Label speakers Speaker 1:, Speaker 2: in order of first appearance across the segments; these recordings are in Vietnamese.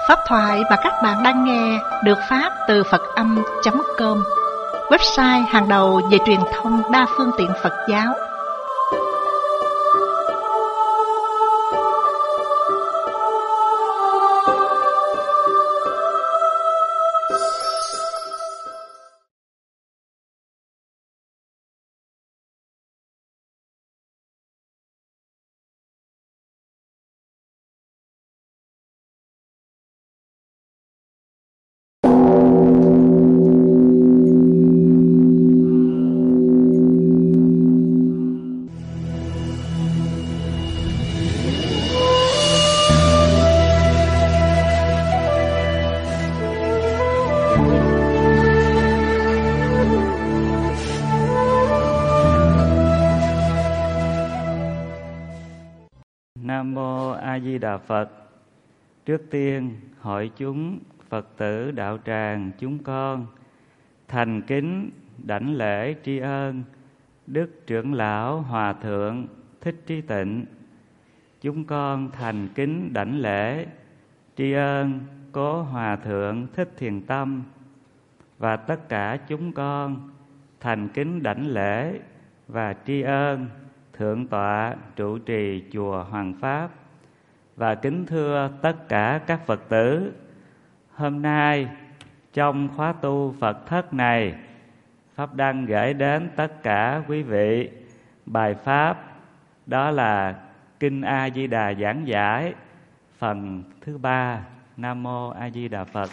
Speaker 1: Pháp thoại mà các bạn đang nghe được phát từ Phật-âm.com, website hàng đầu về truyền thông đa phương tiện Phật giáo.
Speaker 2: Nam Mô A Di Đà Phật. Trước tiên, hội chúng Phật tử đạo tràng chúng con thành kính đảnh lễ tri ân Đức Trưởng Lão Hòa Thượng Thích Trí Tịnh. Chúng con thành kính đảnh lễ tri ân Cố Hòa Thượng Thích Thiền Tâm. Và tất cả chúng con thành kính đảnh lễ và tri ân Thượng tọa trụ trì chùa Hoàng Pháp. Và kính thưa tất cả các Phật tử, hôm nay trong khóa tu Phật thất này, Pháp Đăng gửi đến tất cả quý vị bài Pháp, đó là Kinh A Di Đà giảng giải phần thứ 3. Nam Mô A Di Đà Phật.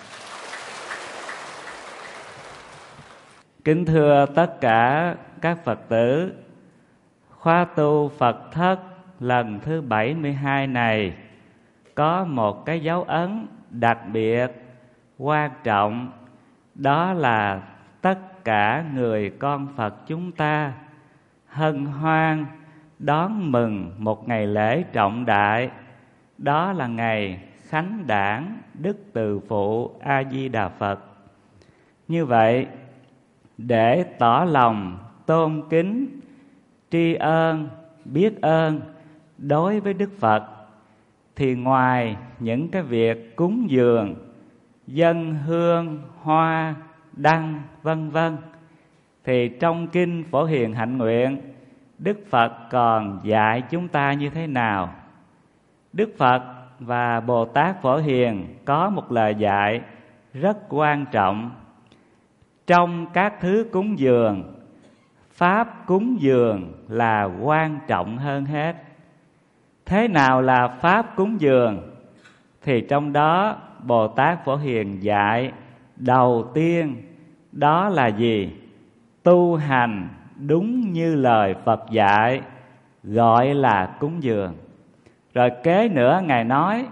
Speaker 2: Kính thưa tất cả các Phật tử, khóa tu Phật thất lần thứ 72 này có một cái dấu ấn đặc biệt quan trọng, đó là tất cả người con Phật chúng ta hân hoan đón mừng một ngày lễ trọng đại, đó là ngày khánh đản Đức Từ Phụ A Di Đà Phật. Như vậy, để tỏ lòng tôn kính, tri ân, biết ơn đối với Đức Phật, thì ngoài những cái việc cúng dường, dâng hương, hoa, đăng, vân vân, thì trong Kinh Phổ Hiền Hạnh Nguyện, Đức Phật còn dạy chúng ta như thế nào? Đức Phật và Bồ Tát Phổ Hiền có một lời dạy rất quan trọng. Trong các thứ cúng dường, pháp cúng dường là quan trọng hơn hết. Thế nào là pháp cúng dường? Thì trong đó Bồ Tát Phổ Hiền dạy đầu tiên đó là gì? Tu hành đúng như lời Phật dạy, gọi là cúng dường. Rồi kế nữa Ngài nói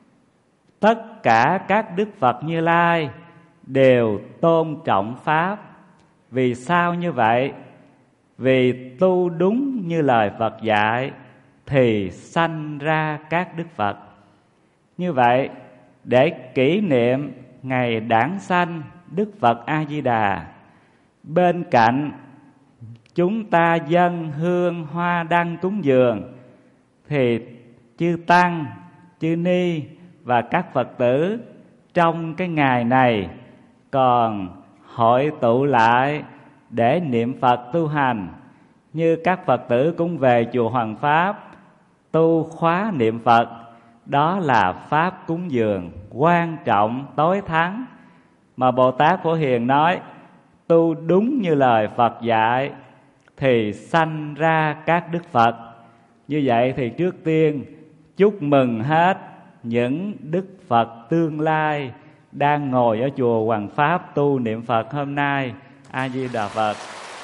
Speaker 2: tất cả các Đức Phật Như Lai đều tôn trọng pháp. Vì sao như vậy? Vì tu đúng như lời Phật dạy thì sanh ra các Đức Phật. Như vậy, để kỷ niệm ngày đản sanh Đức Phật A Di Đà, bên cạnh chúng ta dâng hương hoa đăng cúng dường, thì chư tăng, chư ni và các Phật tử trong cái ngày này còn hội tụ lại để niệm Phật tu hành. Như các Phật tử cũng về chùa Hoàng Pháp tu khóa niệm Phật, đó là pháp cúng dường quan trọng tối thắng, mà Bồ Tát Phổ Hiền nói tu đúng như lời Phật dạy thì sanh ra các Đức Phật. Như vậy thì trước tiên chúc mừng hết những Đức Phật tương lai đang ngồi ở chùa Hoàng Pháp tu niệm Phật hôm nay. A Di Đà Phật.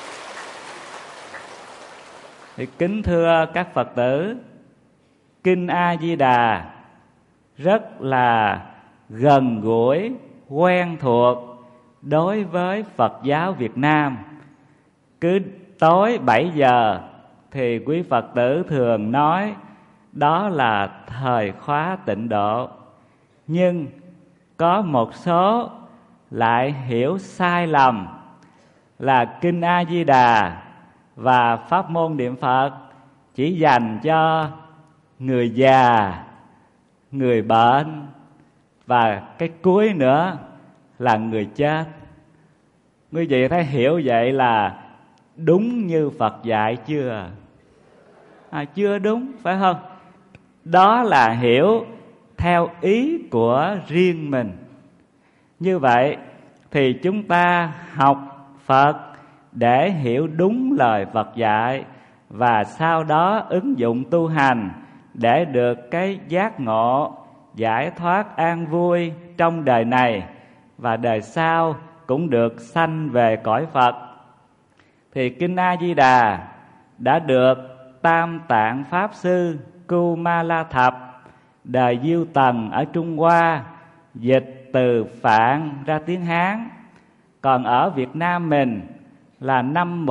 Speaker 2: Thì kính thưa các Phật tử, Kinh A Di Đà rất là gần gũi, quen thuộc đối với Phật giáo Việt Nam. Cứ tối 7 giờ thì quý Phật tử thường nói đó là thời khóa tịnh độ. Nhưng có một số lại hiểu sai lầm là Kinh A Di Đà và pháp môn niệm Phật chỉ dành cho người già, người bệnh và cái cuối nữa là người chết. Quý vị thấy hiểu vậy là đúng như Phật dạy chưa? Chưa đúng, phải không? Đó là hiểu theo ý của riêng mình. Như vậy thì chúng ta học Phật để hiểu đúng lời Phật dạy, và sau đó ứng dụng tu hành để được cái giác ngộ, giải thoát an vui trong đời này, và đời sau cũng được sanh về cõi Phật. Thì Kinh A Di Đà đã được Tam Tạng Pháp Sư Kumala Thập đời Diêu Tần ở Trung Hoa dịch từ Phạn ra tiếng Hán. Còn ở Việt Nam mình là năm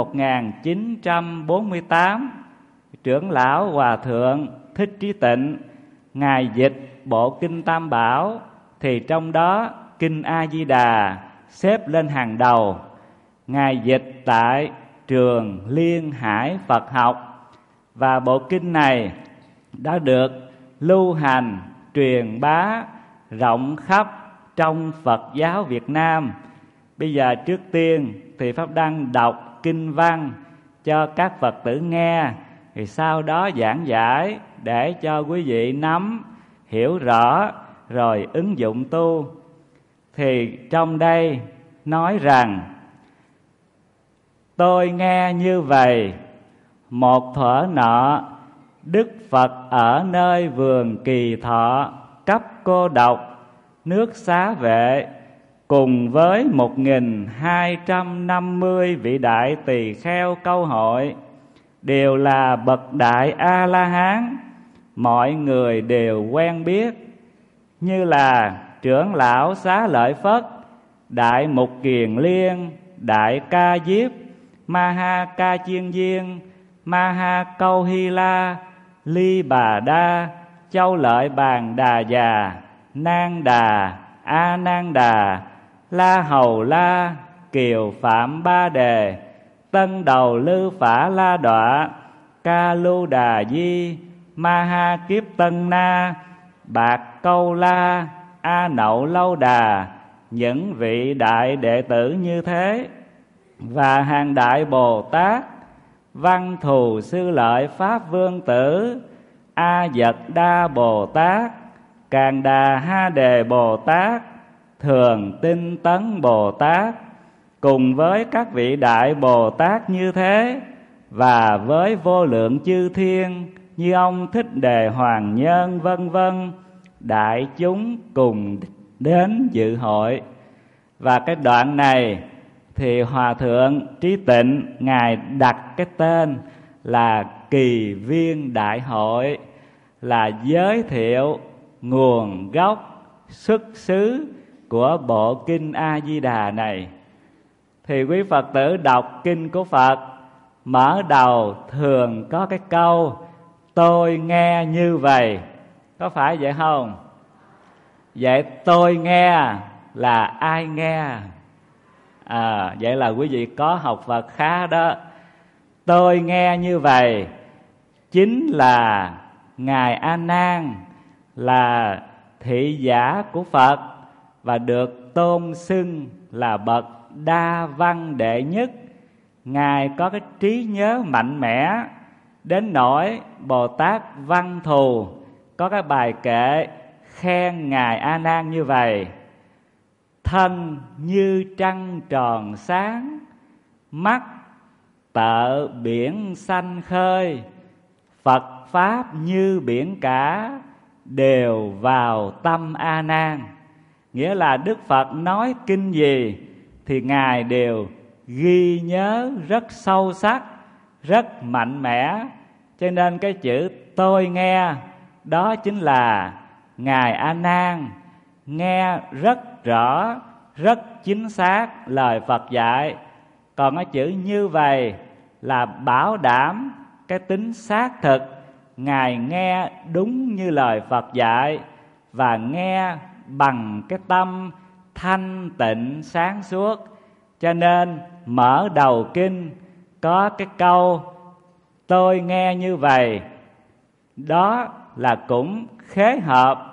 Speaker 2: 1948, trưởng lão Hòa Thượng Thích Trí Tịnh ngài dịch bộ Kinh Tam Bảo, thì trong đó Kinh A Di Đà xếp lên hàng đầu. Ngài dịch tại trường Liên Hải Phật học, và bộ kinh này đã được lưu hành truyền bá rộng khắp trong Phật giáo Việt Nam. Bây giờ trước tiên thì Pháp Đăng đọc kinh văn cho các Phật tử nghe, thì sau đó giảng giải để cho quý vị nắm, hiểu rõ rồi ứng dụng tu. Thì trong đây nói rằng: tôi nghe như vậy, một thuở nọ, Đức Phật ở nơi vườn Kỳ Thọ cấp cô độc, nước Xá Vệ, cùng với 1250 vị đại tỳ kheo câu hội, đều là bậc đại A-la-hán, mọi người đều quen biết, như là trưởng lão Xá Lợi Phất, đại Mục Kiền Liên, đại Ca Diếp, Ma Ha Ca Chiên Viên, Ma Ha Câu Hy La, Ly Bà Đa, Châu Lợi Bàn Đà Già, Nan Đà, A Nan Đà, La Hầu La, Kiều Phạm Ba Đề, Tân Đầu Lư Phả La Đọa, Ca Lu Đà Di, Ma Ha Kiếp Tân Na, Bạc Câu La, A Nậu Lâu Đà, những vị đại đệ tử như thế, và hàng đại Bồ Tát, Văn Thù Sư Lợi Pháp Vương Tử, A Dật Đa Bồ Tát, Càn Đà Ha Đề Bồ Tát, Thường Tinh Tấn Bồ Tát, cùng với các vị đại Bồ Tát như thế, và với vô lượng chư thiên như ông Thích Đề Hoàng Nhân vân vân, đại chúng cùng đến dự hội. Và cái đoạn này thì Hòa Thượng Trí Tịnh ngài đặt cái tên là Kỳ Viên Đại Hội, là giới thiệu nguồn gốc xuất xứ của bộ Kinh A Di Đà này. Thì quý Phật tử đọc kinh của Phật, mở đầu thường có cái câu tôi nghe như vậy, có phải vậy không? Vậy tôi nghe là ai nghe? Vậy là quý vị có học Phật khá đó. Tôi nghe như vậy chính là Ngài A Nan, là thị giả của Phật, và được tôn xưng là bậc đa văn đệ nhất. Ngài có cái trí nhớ mạnh mẽ đến nỗi Bồ Tát Văn Thù có cái bài kệ khen Ngài A Nan như vậy: thân như trăng tròn sáng, mắt tợ biển xanh khơi, Phật Pháp như biển cả, đều vào tâm A Nan. Nghĩa là Đức Phật nói kinh gì thì Ngài đều ghi nhớ rất sâu sắc, rất mạnh mẽ. Cho nên cái chữ tôi nghe đó chính là Ngài A Nan nghe rất rõ, rất chính xác lời Phật dạy. Còn cái chữ như vậy là bảo đảm cái tính xác thực, Ngài nghe đúng như lời Phật dạy, và nghe bằng cái tâm thanh tịnh sáng suốt. Cho nên mở đầu kinh có cái câu tôi nghe như vậy, đó là cũng khế hợp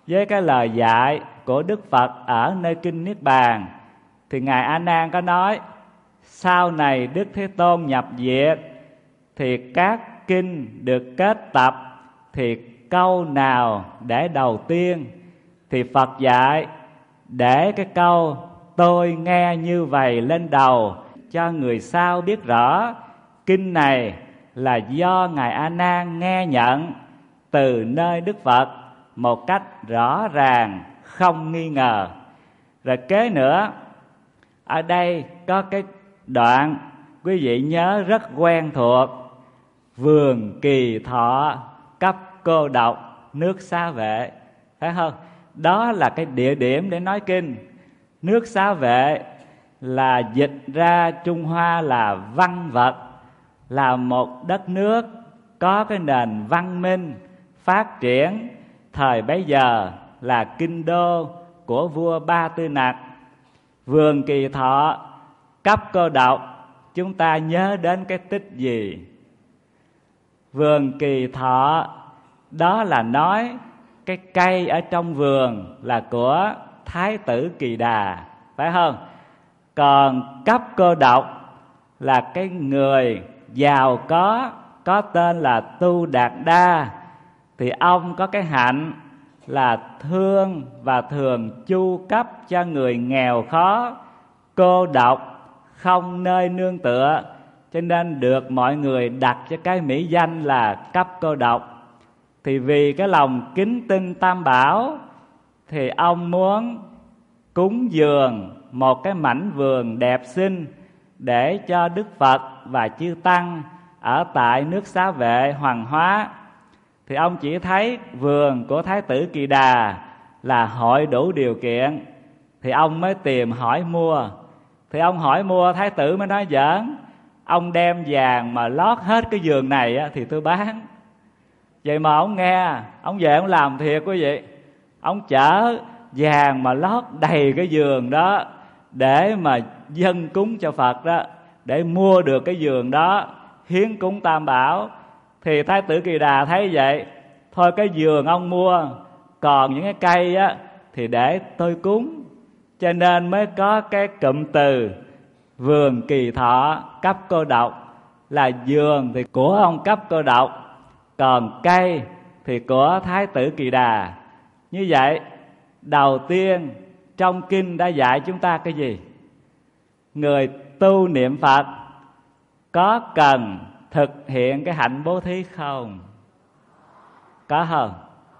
Speaker 2: với cái lời dạy của Đức Phật ở nơi Kinh Niết Bàn, thì Ngài A Nan có nói sau này Đức Thế Tôn nhập diệt thì các kinh được kết tập, thì câu nào để đầu tiên? Thì Phật dạy để cái câu tôi nghe như vậy lên đầu, cho người sau biết rõ kinh này là do Ngài A Nan nghe nhận từ nơi Đức Phật một cách rõ ràng, không nghi ngờ. Rồi kế nữa, ở đây có cái đoạn quý vị nhớ rất quen thuộc: vườn Kỳ Thọ cấp cô độc nước Xá Vệ, phải không? Đó là cái địa điểm để nói kinh. Nước Xá Vệ là dịch ra Trung Hoa là văn vật, là một đất nước có cái nền văn minh phát triển, thời bấy giờ là kinh đô của vua Ba Tư Nặc. Vườn Kỳ Thọ cấp cô độc, chúng ta nhớ đến cái tích gì? Vườn Kỳ Thọ đó là nói cái cây ở trong vườn là của Thái tử Kỳ Đà, phải không? Còn cấp cô độc là cái người giàu có tên là Tu Đạt Đa, thì ông có cái hạnh là thương và thường chu cấp cho người nghèo khó, cô độc, không nơi nương tựa, cho nên được mọi người đặt cho cái mỹ danh là cấp cô độc. Thì vì cái lòng kính tin Tam Bảo, thì ông muốn cúng dường một cái mảnh vườn đẹp xinh để cho Đức Phật và chư Tăng ở tại nước Xá Vệ hoàng hóa. Thì ông chỉ thấy vườn của Thái tử Kỳ Đà là hội đủ điều kiện, thì ông mới tìm hỏi mua. Thì ông hỏi mua, Thái tử mới nói giỡn: ông đem vàng mà lót hết cái vườn này á, thì tôi bán. Vậy mà ông nghe, ông về ông làm thiệt quý vị. Ông chở vàng mà lót đầy cái vườn đó để mà dâng cúng cho Phật đó, để mua được cái vườn đó hiến cúng Tam Bảo. Thì Thái tử Kỳ Đà thấy vậy, thôi cái vườn ông mua, còn những cái cây á thì để tôi cúng. Cho nên mới có cái cụm từ vườn Kỳ Thọ cấp cô độc, là vườn thì của ông cấp cô độc, còn cây thì của Thái tử Kỳ Đà. Như vậy, đầu tiên trong kinh đã dạy chúng ta cái gì? Người tu niệm Phật có cần thực hiện cái hạnh bố thí không? Có không?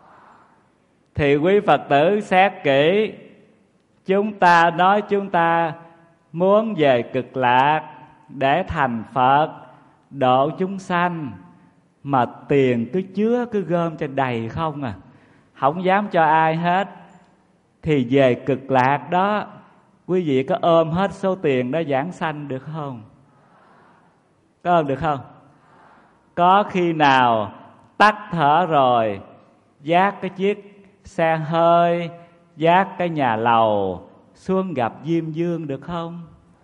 Speaker 2: Thì quý Phật tử xét kỹ, chúng ta nói chúng ta muốn về cực lạc để thành Phật, độ chúng sanh, mà tiền cứ chứa cứ gom cho đầy không à, không dám cho ai hết. Thì về cực lạc đó, quý vị có ôm hết số tiền đó giảng sanh được không? Có ôm được không? Có khi nào tắt thở rồi dắt cái chiếc xe hơi, dắt cái nhà lầu xuống gặp Diêm Vương được không?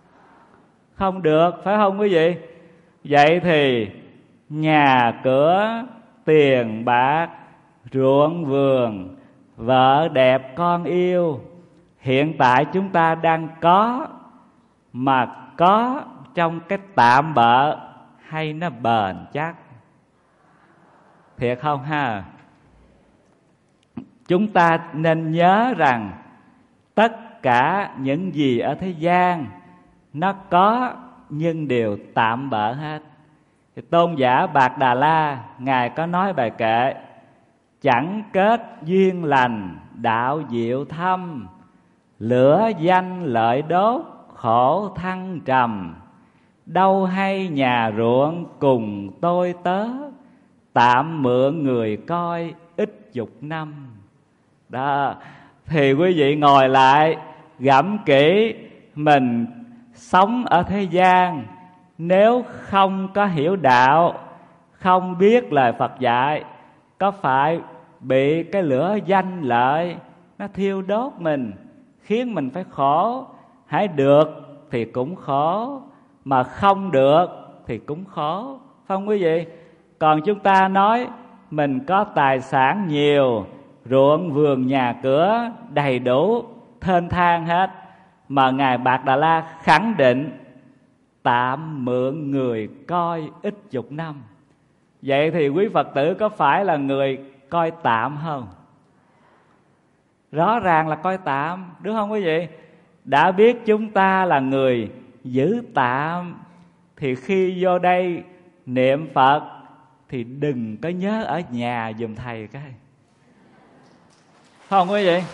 Speaker 2: Không được, phải không quý vị? Vậy thì nhà cửa, tiền bạc, ruộng vườn, vợ đẹp con yêu, hiện tại chúng ta đang có, mà có trong cái tạm bợ hay nó bền chắc? Thiệt không ha? Chúng ta nên nhớ rằng tất cả những gì ở thế gian nó có nhưng đều tạm bợ hết. Thì tôn giả Bạc Đà La, Ngài có nói bài kệ: chẳng kết duyên lành đạo diệu thâm, lửa danh lợi đốt khổ thăng trầm, đâu hay nhà ruộng cùng tôi tớ, tạm mượn người coi ít chục năm. Đó, thì quý vị ngồi lại gẫm kỹ, mình sống ở thế gian, nếu không có hiểu đạo, không biết lời Phật dạy, có phải bị cái lửa danh lợi nó thiêu đốt mình, khiến mình phải khổ? Hãy được thì cũng khổ, mà không được thì cũng khổ, phải không quý vị? Còn chúng ta nói mình có tài sản nhiều, ruộng vườn nhà cửa đầy đủ thênh thang hết, mà Ngài Bạt Đà La khẳng định tạm mượn người coi ít chục năm. Vậy thì quý Phật tử có phải là người coi tạm không? Rõ ràng là coi tạm, đúng không quý vị? Đã biết chúng ta là người giữ tạm, thì khi vô đây niệm Phật thì đừng có nhớ ở nhà giùm thầy cái. Không quý vị?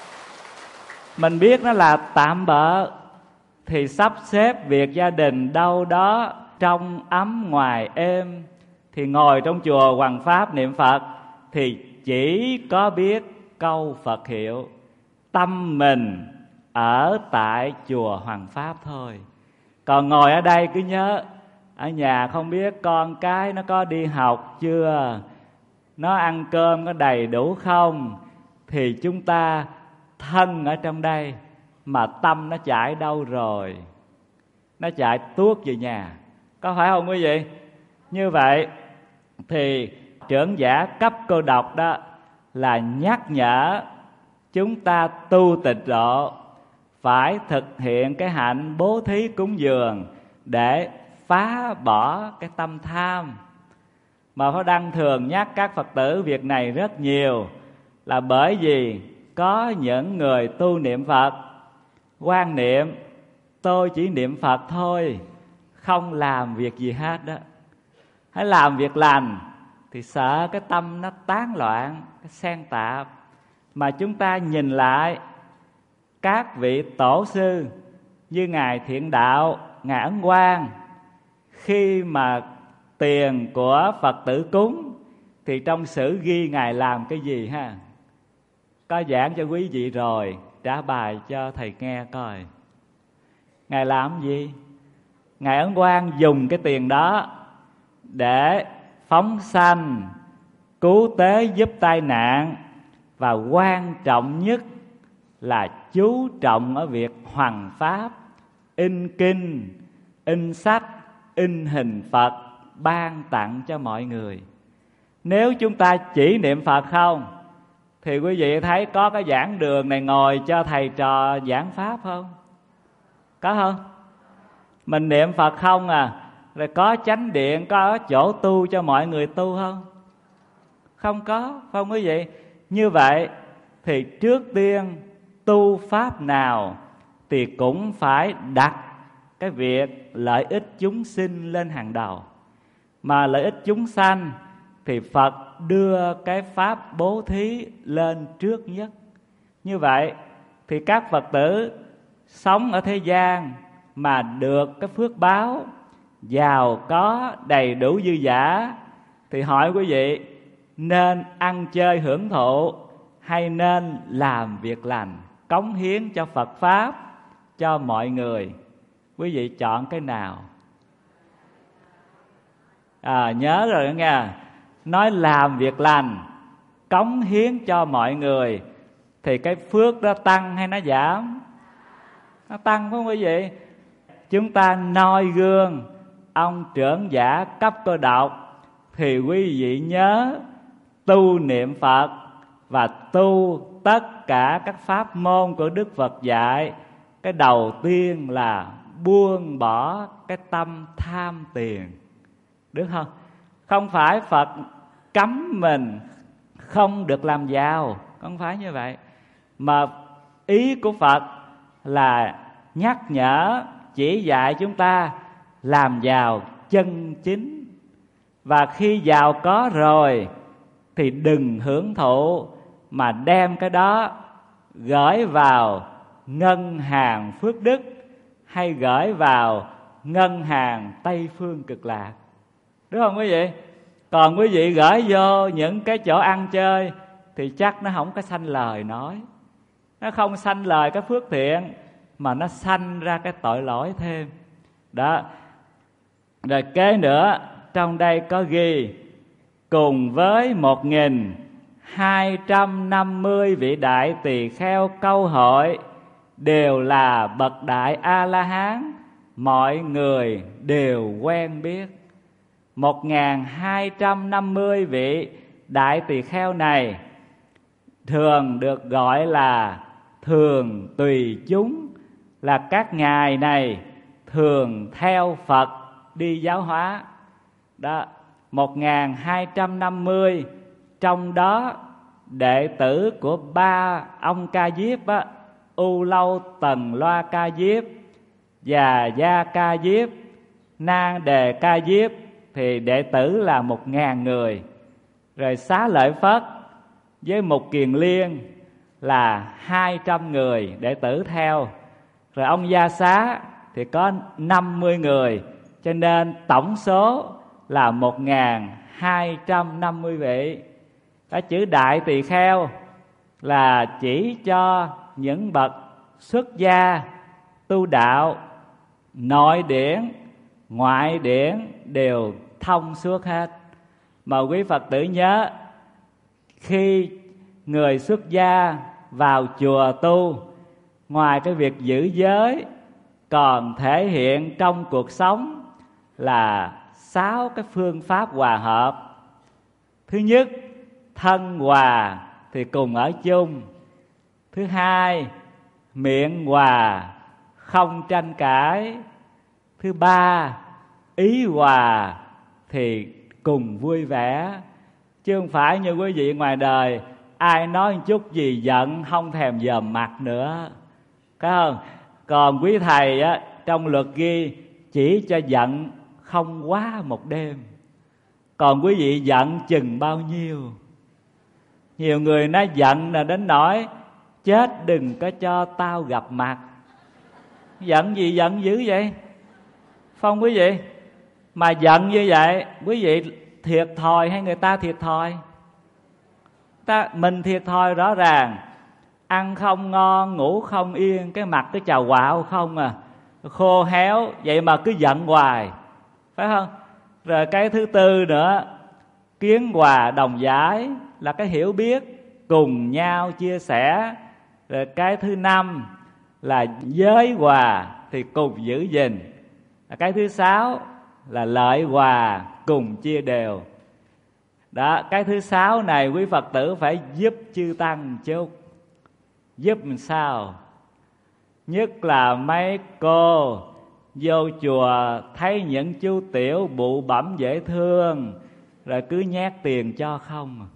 Speaker 2: Mình biết nó là tạm bợ thì sắp xếp việc gia đình đâu đó trong ấm ngoài êm, thì ngồi trong chùa hoằng pháp niệm Phật thì chỉ có biết câu Phật hiệu, tâm mình ở tại chùa hoằng pháp thôi. Còn ngồi ở đây cứ nhớ ở nhà không biết con cái nó có đi học chưa, nó ăn cơm có đầy đủ không, thì chúng ta thân ở trong đây mà tâm nó chạy đâu rồi? Nó chạy tuốt về nhà, có phải không quý vị? Như vậy thì trưởng giả cấp cô độc đó là nhắc nhở chúng ta tu tịnh độ phải thực hiện cái hạnh bố thí cúng dường để phá bỏ cái tâm tham. Mà Pháp Đăng thường nhắc các Phật tử việc này rất nhiều, là bởi vì có những người tu niệm Phật quan niệm tôi chỉ niệm Phật thôi, không làm việc gì hết đó. Hãy làm việc lành thì sợ cái tâm nó tán loạn, cái xen tạp. Mà chúng ta nhìn lại các vị tổ sư như Ngài Thiện Đạo, Ngài Ấn Quang, khi mà tiền của Phật tử cúng thì trong sử ghi Ngài làm cái gì ha? Có giảng cho quý vị rồi, trả bài cho thầy nghe coi. Ngài làm gì? Ngài Ấn Quang dùng cái tiền đó để phóng sanh, cứu tế giúp tai nạn, và quan trọng nhất là chú trọng ở việc hoằng pháp, in kinh, in sách, in hình Phật ban tặng cho mọi người. Nếu chúng ta chỉ niệm Phật không thì quý vị thấy có cái giảng đường này ngồi cho thầy trò giảng pháp không? Có không? Mình niệm Phật không à, rồi có chánh điện, có chỗ tu cho mọi người tu không? Không có, không quý vị? Như vậy thì trước tiên tu pháp nào thì cũng phải đặt cái việc lợi ích chúng sinh lên hàng đầu. Mà lợi ích chúng sanh thì Phật đưa cái pháp bố thí lên trước nhất. Như vậy thì các Phật tử sống ở thế gian mà được cái phước báo giàu có đầy đủ dư dả, thì hỏi quý vị nên ăn chơi hưởng thụ hay nên làm việc lành, cống hiến cho Phật Pháp, cho mọi người? Quý vị chọn cái nào? Nhớ rồi đó nha. Nói làm việc lành, cống hiến cho mọi người thì cái phước đó tăng hay nó giảm? Nó tăng phải không quý vị? Chúng ta noi gương ông trưởng giả cấp cô độc thì quý vị nhớ tu niệm Phật và tu tất cả các pháp môn của Đức Phật dạy. Cái đầu tiên là buông bỏ cái tâm tham tiền, được không? Không phải Phật cấm mình không được làm giàu, không phải như vậy. Mà ý của Phật là nhắc nhở, chỉ dạy chúng ta làm giàu chân chính. Và khi giàu có rồi thì đừng hưởng thụ, mà đem cái đó gửi vào ngân hàng phước đức hay gửi vào ngân hàng Tây Phương Cực Lạc, đúng không quý vị? Còn quý vị gửi vô những cái chỗ ăn chơi thì chắc nó không có sanh lời nói. Nó không sanh lời cái phước thiện, mà nó sanh ra cái tội lỗi thêm. Đó. Rồi kế nữa, trong đây có ghi cùng với 1250 vị đại tỳ kheo câu hội đều là bậc đại A-la-hán, mọi người đều quen biết. 1250 vị đại tỳ kheo này thường được gọi là thường tùy chúng, là các ngài này thường theo Phật đi giáo hóa. Đó, 1250, trong đó đệ tử của ba ông Ca Diếp á, U Lâu Tần Loa Ca Diếp, Già Gia Ca Diếp, Nan Đề Ca Diếp, thì đệ tử là 1000 người. Rồi Xá Lợi Phất với Mục Kiền Liên là 200 người đệ tử theo. Rồi ông Gia Xá thì có 50 người, cho nên tổng số là 1250 vị. Cái chữ Đại Tỳ Kheo là chỉ cho những bậc xuất gia tu đạo, nội điển ngoại điển đều thông suốt hết. Mà quý Phật tử nhớ, khi người xuất gia vào chùa tu, ngoài cái việc giữ giới, còn thể hiện trong cuộc sống là 6 cái phương pháp hòa hợp. Thứ nhất, thân hòa thì cùng ở chung. Thứ hai, miệng hòa không tranh cãi. Thứ ba, ý hòa thì cùng vui vẻ. Chứ không phải như quý vị ngoài đời, ai nói một chút gì giận không thèm dòm mặt nữa, phải không? Còn quý thầy á, trong luật ghi chỉ cho giận không quá một đêm. Còn quý vị giận chừng bao nhiêu? Nhiều người nói giận là đến nỗi chết đừng có cho tao gặp mặt. Giận gì giận dữ vậy? Không quý vị? Mà giận như vậy, quý vị thiệt thòi hay người ta thiệt thòi? Mình thiệt thòi rõ ràng. Ăn không ngon, ngủ không yên, cái mặt cái chào quạo không à, khô héo, vậy mà cứ giận hoài, phải không? Rồi cái thứ tư nữa, kiến hòa đồng giải, là cái hiểu biết cùng nhau chia sẻ. Rồi cái thứ năm là giới hòa thì cùng giữ gìn. Cái thứ sáu là lợi hòa cùng chia đều. Đó, cái thứ sáu này quý Phật tử phải giúp chư tăng một chút. Giúp làm sao? Nhất là mấy cô vô chùa thấy những chú tiểu bụ bẩm dễ thương, rồi cứ nhét tiền cho không,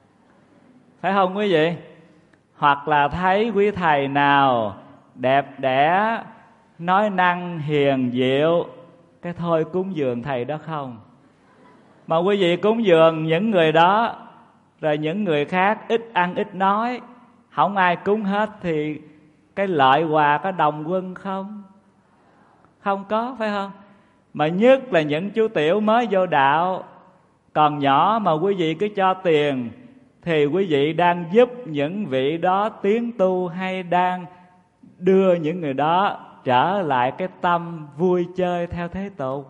Speaker 2: phải không quý vị? Hoặc là thấy quý thầy nào đẹp đẽ, nói năng hiền diệu, cái thôi cúng dường thầy đó không. Mà quý vị cúng dường những người đó, rồi những người khác ít ăn ít nói, không ai cúng hết, thì cái lợi hòa có đồng quân không? Không có, phải không? Mà nhất là những chú tiểu mới vô đạo, còn nhỏ mà quý vị cứ cho tiền, thì quý vị đang giúp những vị đó tiến tu, hay đang đưa những người đó trở lại cái tâm vui chơi theo thế tục.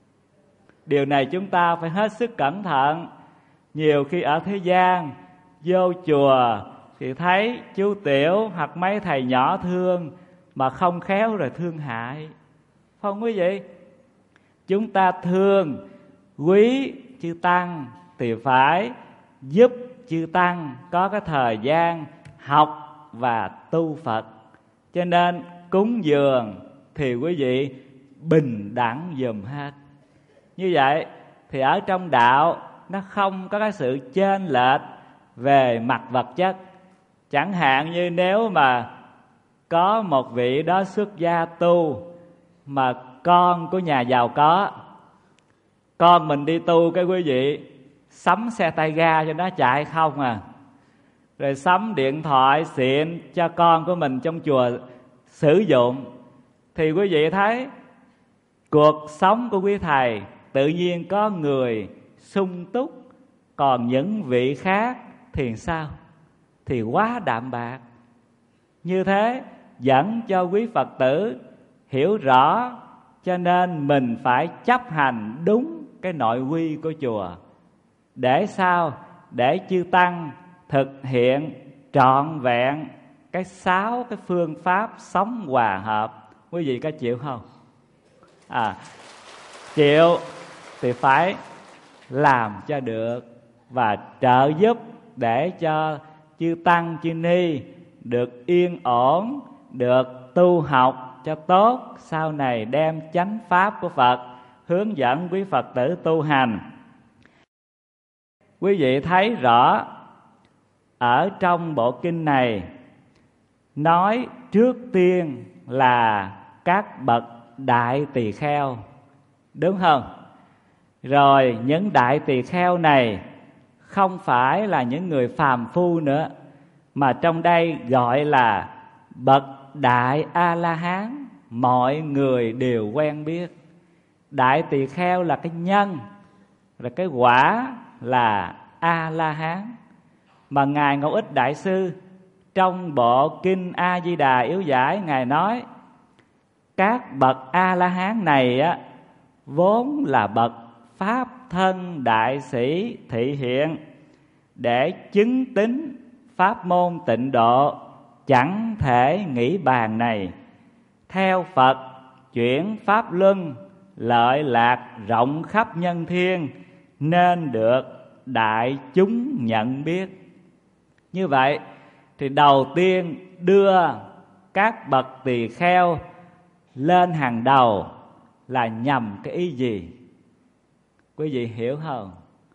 Speaker 2: Điều này chúng ta phải hết sức cẩn thận. Nhiều khi ở thế gian vô chùa thì thấy chú tiểu hoặc mấy thầy nhỏ thương, mà không khéo rồi thương hại, không quý vị? Chúng ta thương quý chư tăng thì phải giúp chư tăng có cái thời gian học và tu Phật. Cho nên cúng dường thì quý vị bình đẳng dùm hết. Như vậy thì ở trong đạo nó không có cái sự chênh lệch về mặt vật chất. Chẳng hạn như nếu mà có một vị đó xuất gia tu, mà con của nhà giàu có, con mình đi tu, cái quý vị sắm xe tay ga cho nó chạy không à, rồi sắm điện thoại xịn cho con của mình trong chùa sử dụng, thì quý vị thấy cuộc sống của quý thầy tự nhiên có người sung túc. Còn những vị khác thì sao? Thì quá đạm bạc. Như thế dẫn cho quý Phật tử hiểu rõ, cho nên mình phải chấp hành đúng cái nội quy của chùa. Để sao? Để chư tăng thực hiện trọn vẹn cái 6 cái phương pháp sống hòa hợp. Quý vị có chịu không? Chịu thì phải làm cho được, và trợ giúp để cho chư chư tăng chư ni được yên ổn, được tu học cho tốt, sau này đem chánh pháp của Phật hướng dẫn quý Phật tử tu hành. Quý vị thấy rõ ở trong bộ kinh này nói trước tiên là các bậc đại tỳ kheo, đúng không? Rồi những đại tỳ kheo này không phải là những người phàm phu nữa, mà trong đây gọi là bậc đại A-la-hán, mọi người đều quen biết. Đại tỳ kheo là cái nhân, là cái quả là A-la-hán. Mà Ngài Ngẫu Ích Đại Sư trong bộ kinh A-di-đà Yếu Giải, Ngài nói các bậc A-la-hán này á, vốn là bậc pháp thân đại sĩ thị hiện, để chứng tín pháp môn tịnh độ chẳng thể nghĩ bàn này. Theo Phật chuyển pháp luân, lợi lạc rộng khắp nhân thiên, nên được đại chúng nhận biết. Như vậy thì đầu tiên đưa các bậc tỳ kheo lên hàng đầu là nhằm cái ý gì? Quý vị hiểu không?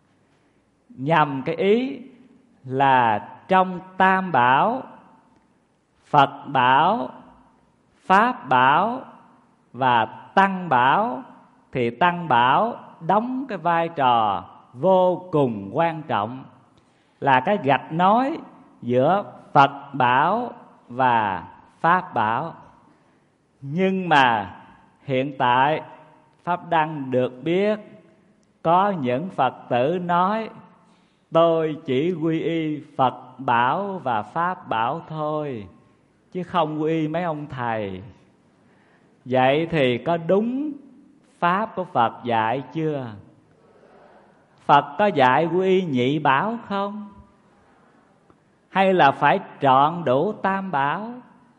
Speaker 2: Nhằm cái ý là trong Tam Bảo, Phật Bảo, Pháp Bảo và Tăng Bảo, thì Tăng Bảo đóng cái vai trò vô cùng quan trọng, là cái gạch nối giữa Phật Bảo và Pháp Bảo. Nhưng mà hiện tại Pháp Đăng được biết có những Phật tử nói tôi chỉ quy y Phật Bảo và Pháp Bảo thôi, chứ không quy y mấy ông thầy. Vậy thì có đúng Pháp của Phật dạy chưa? Phật có dạy quy y nhị bảo không? Hay là phải trọn đủ tam bảo?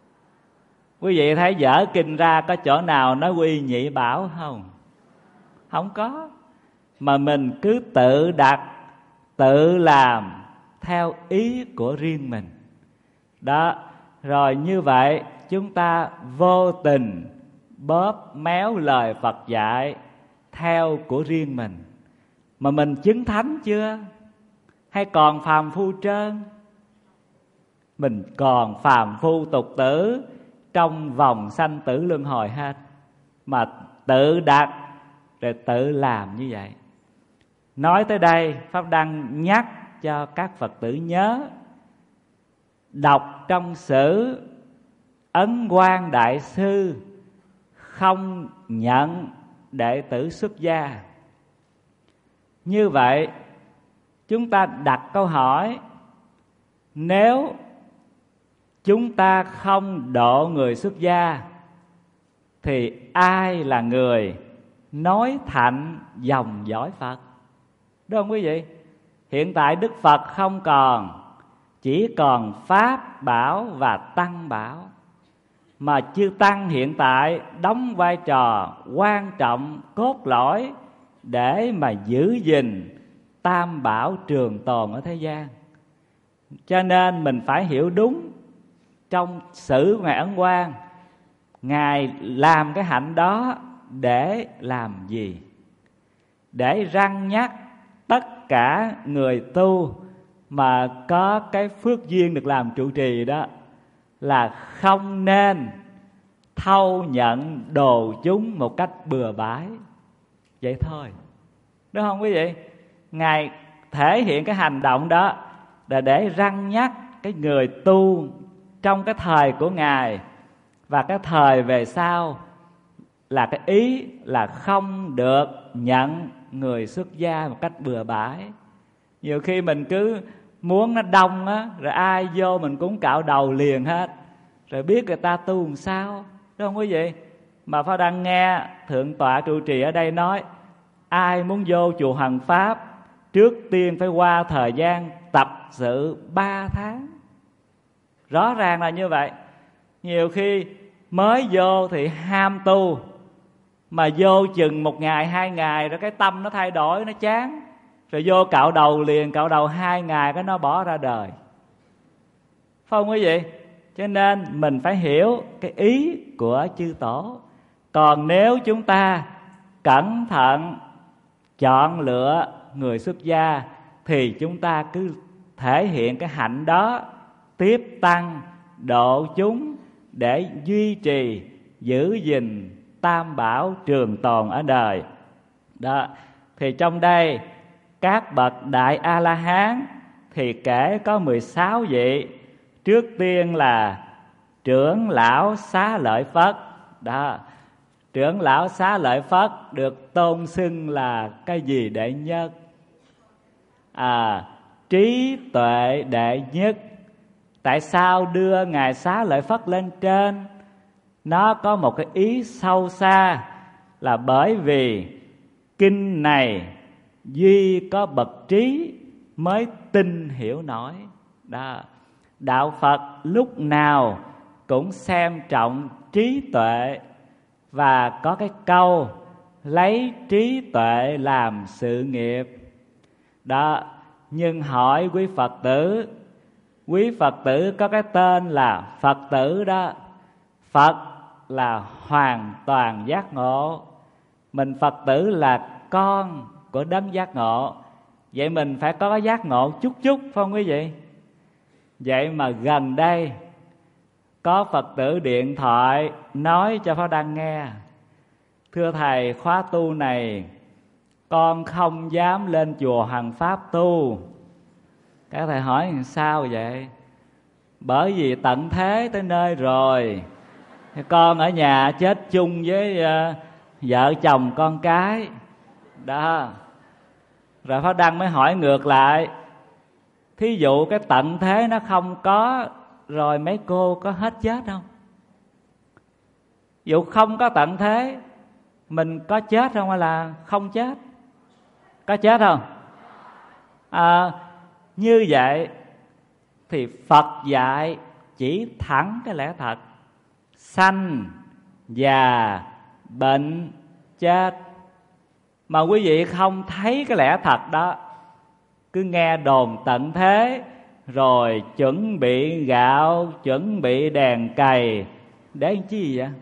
Speaker 2: Quý vị thấy dở kinh ra có chỗ nào nói quy y nhị bảo không? Không có. Mà mình cứ tự đặt, tự làm theo ý của riêng mình. Đó, rồi như vậy chúng ta vô tình bóp méo lời Phật dạy theo của riêng mình. Mà mình chứng thánh chưa? Hay còn phàm phu trơn? Mình còn phàm phu tục tử trong vòng sanh tử luân hồi hết, mà tự đặt rồi tự làm như vậy. Nói tới đây, Pháp Đăng nhắc cho các Phật tử nhớ đọc trong sử Ấn Quang Đại Sư không nhận đệ tử xuất gia. Như vậy chúng ta đặt câu hỏi, nếu chúng ta không độ người xuất gia thì ai là người nói thạnh dòng dõi Phật? Đúng không quý vị? Hiện tại Đức Phật không còn, chỉ còn Pháp Bảo và Tăng Bảo. Mà chư Tăng hiện tại đóng vai trò quan trọng cốt lõi để mà giữ gìn Tam Bảo trường tồn ở thế gian. Cho nên mình phải hiểu đúng trong sử của Ngài Ấn Quang, Ngài làm cái hạnh đó để làm gì? Để răn nhắc tất cả người tu mà có cái phước duyên được làm trụ trì đó, là không nên thâu nhận đồ chúng một cách bừa bãi. Vậy thôi, đúng không quý vị? Ngài thể hiện cái hành động đó là để răn nhắc cái người tu trong cái thời của Ngài và cái thời về sau, là cái ý là không được nhận người xuất gia một cách bừa bãi. Nhiều khi mình cứ muốn nó đông á, rồi ai vô mình cũng cạo đầu liền hết, rồi biết người ta tu làm sao, đúng không quý vị? Mà Pháp Đăng nghe Thượng tọa trụ trì ở đây nói, ai muốn vô chùa Hoằng Pháp trước tiên phải qua thời gian tập sự 3 tháng. Rõ ràng là như vậy. Nhiều khi mới vô thì ham tu, mà vô chừng 1 ngày 2 ngày rồi cái tâm nó thay đổi, nó chán, rồi vô cạo đầu liền, cạo đầu 2 ngày cái nó bỏ ra đời. phải không quý vị? Cho nên mình phải hiểu cái ý của chư tổ. Còn nếu chúng ta cẩn thận chọn lựa người xuất gia thì chúng ta cứ thể hiện cái hạnh đó, tiếp tăng độ chúng để duy trì giữ gìn tam bảo trường tồn ở đời. Đó, thì trong đây các bậc đại A-la-hán thì kể có 16 vị. Trước tiên là trưởng lão Xá Lợi Phất. Đó, trưởng lão Xá Lợi Phất được tôn xưng là cái gì đệ nhất? Trí tuệ đệ nhất. Tại sao đưa ngài Xá Lợi Phất lên trên? Nó có một cái ý sâu xa, là bởi vì kinh này duy có bậc trí mới tin hiểu nổi. Đó, đạo Phật lúc nào cũng xem trọng trí tuệ, và có cái câu lấy trí tuệ làm sự nghiệp. Đó, nhưng hỏi quý Phật tử, quý Phật tử có cái tên là Phật tử đó. Phật là hoàn toàn giác ngộ. Mình Phật tử là con của đấng giác ngộ. Vậy mình phải có cái giác ngộ chút chút, phải không quý vị? Vậy mà gần đây có Phật tử điện thoại nói cho Pháp Đăng nghe: thưa thầy, khóa tu này con không dám lên chùa Hoằng Pháp tu. Các thầy hỏi sao vậy? Bởi vì tận thế tới nơi rồi, con ở nhà chết chung với vợ chồng con cái. Đó, rồi Pháp Đăng mới hỏi ngược lại: thí dụ cái tận thế nó không có rồi, mấy cô có hết chết không? Dụ không có tận thế, mình có chết không hay là không chết? Có chết không? Như vậy thì Phật dạy chỉ thẳng cái lẽ thật: sanh, già, bệnh, chết. Mà quý vị không thấy cái lẽ thật đó, cứ nghe đồn tận thế, rồi chuẩn bị gạo, chuẩn bị đèn cày. Để làm chi vậy?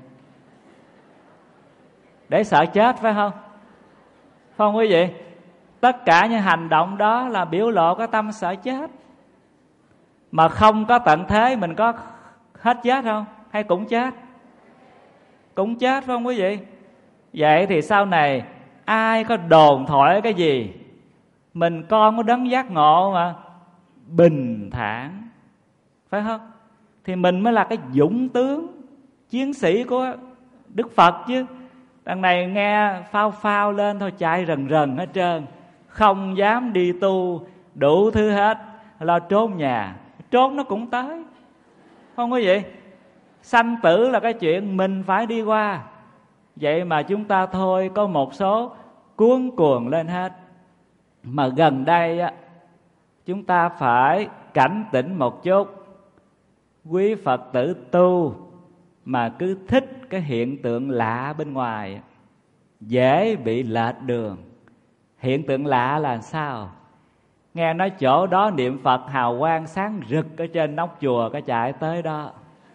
Speaker 2: Để sợ chết phải không? Phải không quý vị? Tất cả những hành động đó là biểu lộ cái tâm sợ chết. Mà không có tận thế mình có hết chết không? Hay cũng chết? Cũng chết phải không quý vị? Vậy thì sau này ai có đồn thổi cái gì, mình con có đấng giác ngộ mà, bình thản, phải không? Thì mình mới là cái dũng tướng, chiến sĩ của Đức Phật chứ. Đằng này nghe phao phao lên thôi chạy rần rần hết trơn, không dám đi tu, đủ thứ hết, lo trốn nhà. Trốn nó cũng tới, không quý vị? Sanh tử là cái chuyện mình phải đi qua. Vậy mà chúng ta thôi có một số cuống cuồng lên hết. Mà gần đây á, chúng ta phải cảnh tỉnh một chút. Quý Phật tử tu mà cứ thích cái hiện tượng lạ bên ngoài, dễ bị lệch đường. Hiện tượng lạ là sao? Nghe nói chỗ đó niệm Phật hào quang sáng rực ở trên nóc chùa, cái chạy tới đó.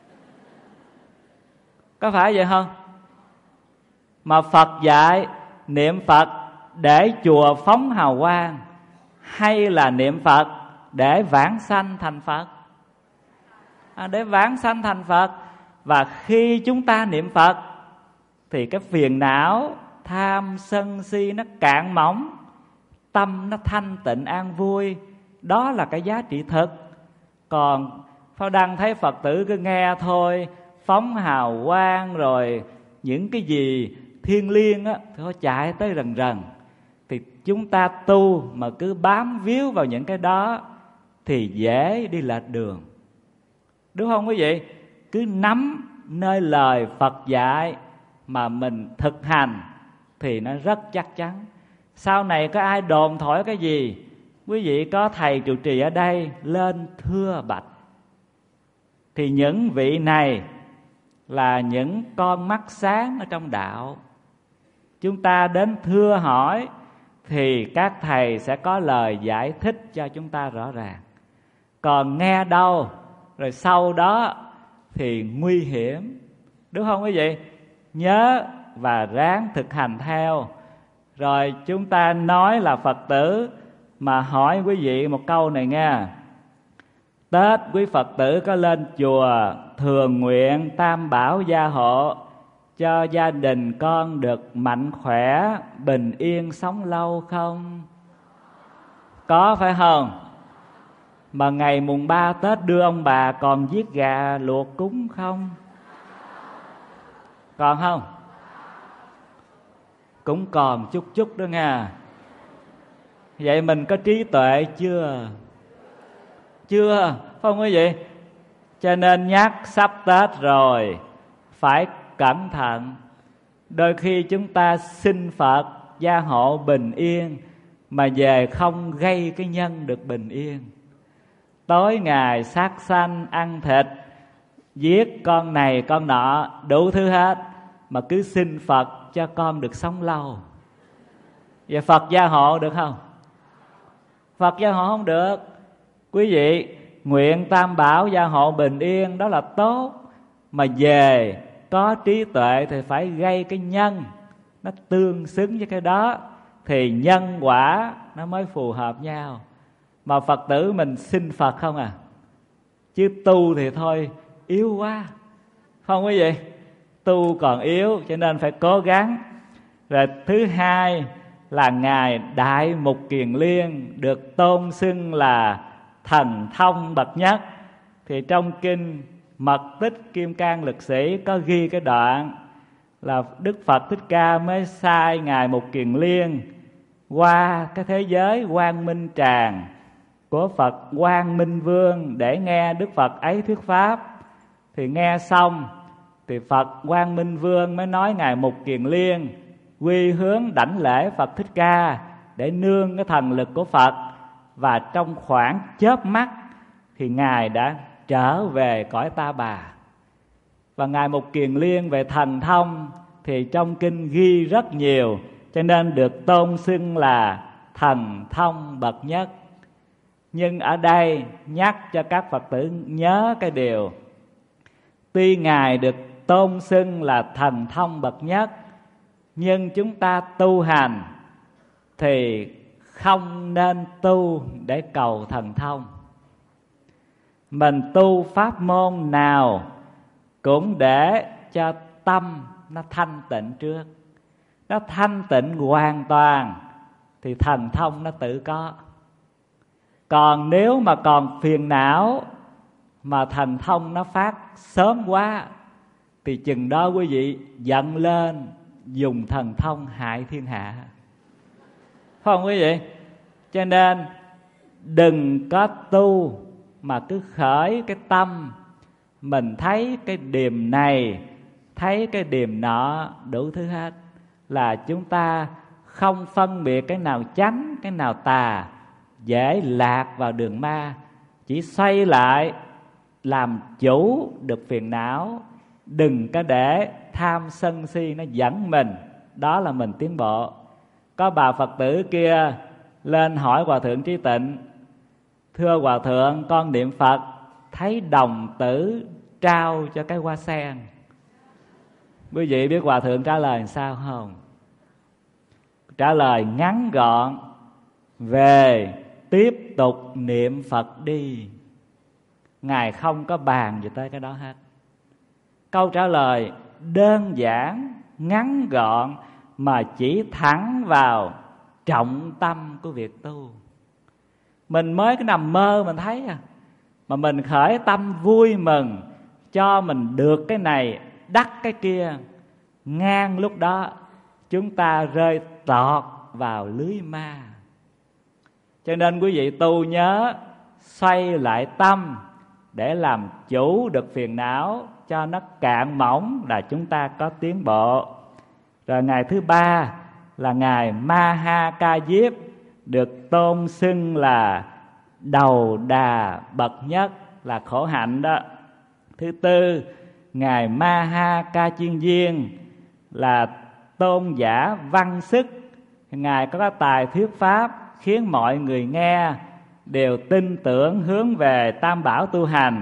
Speaker 2: Có phải vậy không? Mà Phật dạy niệm Phật để chùa phóng hào quang, hay là niệm Phật để vãng sanh thành Phật? Để vãng sanh thành Phật. Và khi chúng ta niệm Phật thì cái phiền não, tham, sân, si nó cạn mỏng, tâm nó thanh tịnh an vui. Đó là cái giá trị thực. Còn Pháp Đăng thấy Phật tử cứ nghe thôi, phóng hào quang rồi những cái gì thiêng liêng á, thì họ chạy tới rần rần. Thì chúng ta tu mà cứ bám víu vào những cái đó thì dễ đi lệch đường, đúng không quý vị? Cứ nắm nơi lời Phật dạy mà mình thực hành thì nó rất chắc chắn. Sau này có ai đồn thổi cái gì, quý vị có thầy trụ trì ở đây lên thưa bạch. Thì những vị này là những con mắt sáng ở trong đạo. Chúng ta đến thưa hỏi thì các thầy sẽ có lời giải thích cho chúng ta rõ ràng. Còn nghe đâu rồi sau đó thì nguy hiểm. Đúng không quý vị? Nhớ và ráng thực hành theo. Rồi chúng ta nói là Phật tử mà hỏi quý vị một câu này nha. Tết quý Phật tử có lên chùa thường nguyện tam bảo gia hộ cho gia đình con được mạnh khỏe, bình yên sống lâu không? Có phải không? Mà ngày mùng 3 Tết đưa ông bà còn giết gà luộc cúng không? Còn không? Cũng còn chút chút đó nha. Vậy mình có trí tuệ chưa? Chưa, phải không quý vị? Cho nên nhắc sắp Tết rồi, phải cẩn thận. Đôi khi chúng ta xin Phật gia hộ bình yên mà về không gây cái nhân được bình yên. Tối ngày sát sanh ăn thịt, giết con này con nọ, đủ thứ hết, mà cứ xin Phật cho con được sống lâu. Vậy Phật gia hộ được không? Phật gia hộ không được. Quý vị nguyện tam bảo gia hộ bình yên đó là tốt, mà về có trí tuệ thì phải gây cái nhân nó tương xứng với cái đó, thì nhân quả nó mới phù hợp nhau. Mà Phật tử mình xin Phật không à, chứ tu thì thôi yếu quá, không quý vị? Tu còn yếu cho nên phải cố gắng. Rồi thứ hai là Ngài Đại Mục Kiền Liên được tôn xưng là thần thông bậc nhất. Thì trong kinh Mật Tích Kim Cang Lực Sĩ có ghi cái đoạn là Đức Phật Thích Ca mới sai Ngài Mục Kiền Liên qua cái thế giới Quang Minh Tràng của Phật Quang Minh Vương để nghe Đức Phật ấy thuyết pháp. Thì nghe xong thì Phật Quang Minh Vương mới nói Ngài Mục Kiền Liên quy hướng đảnh lễ Phật Thích Ca để nương cái thần lực của Phật. Và trong khoảng chớp mắt thì Ngài đã trở về cõi Ta Bà. Và Ngài Mục Kiền Liên về thần thông thì trong kinh ghi rất nhiều, cho nên được tôn xưng là thần thông bậc nhất. Nhưng ở đây nhắc cho các Phật tử nhớ cái điều, tuy Ngài được tôn xưng là thần thông bậc nhất, nhưng chúng ta tu hành thì không nên tu để cầu thần thông. Mình tu pháp môn nào cũng để cho tâm nó thanh tịnh trước. Nó thanh tịnh hoàn toàn thì thần thông nó tự có. Còn nếu mà còn phiền não mà thần thông nó phát sớm quá thì chừng đó quý vị giận lên dùng thần thông hại thiên hạ. Phải không quý vị? Cho nên đừng có tu mà cứ khởi cái tâm mình thấy cái điềm này, thấy cái điềm nọ, đủ thứ hết, là chúng ta không phân biệt cái nào chánh, cái nào tà, dễ lạc vào đường ma. Chỉ xoay lại làm chủ được phiền não, đừng có để tham sân si nó dẫn mình, đó là mình tiến bộ. Có bà Phật tử kia lên hỏi Hòa Thượng Trí Tịnh: thưa Hòa Thượng, con niệm Phật thấy đồng tử trao cho cái hoa sen. Quý vị biết Hòa Thượng trả lời làm sao không? Trả lời ngắn gọn: về tiếp tục niệm Phật đi. Ngài không có bàn gì tới cái đó hết. Câu trả lời đơn giản, ngắn gọn, mà chỉ thẳng vào trọng tâm của việc tu. Mình mới cái nằm mơ mình thấy à, mà mình khởi tâm vui mừng cho mình được cái này, đắc cái kia, ngang lúc đó chúng ta rơi tọt vào lưới ma. Cho nên quý vị tu nhớ xoay lại tâm để làm chủ được phiền não, cho nó cạn mỏng là chúng ta có tiến bộ. Rồi ngày thứ ba là Ngài Ma Ha Ca Diếp, được tôn xưng là đầu đà bậc nhất, là khổ hạnh đó. Thứ tư, Ngài Ma Ha Ca Chiên Viên, là tôn giả văn sức. Ngài có cái tài thuyết pháp khiến mọi người nghe đều tin tưởng hướng về tam bảo tu hành,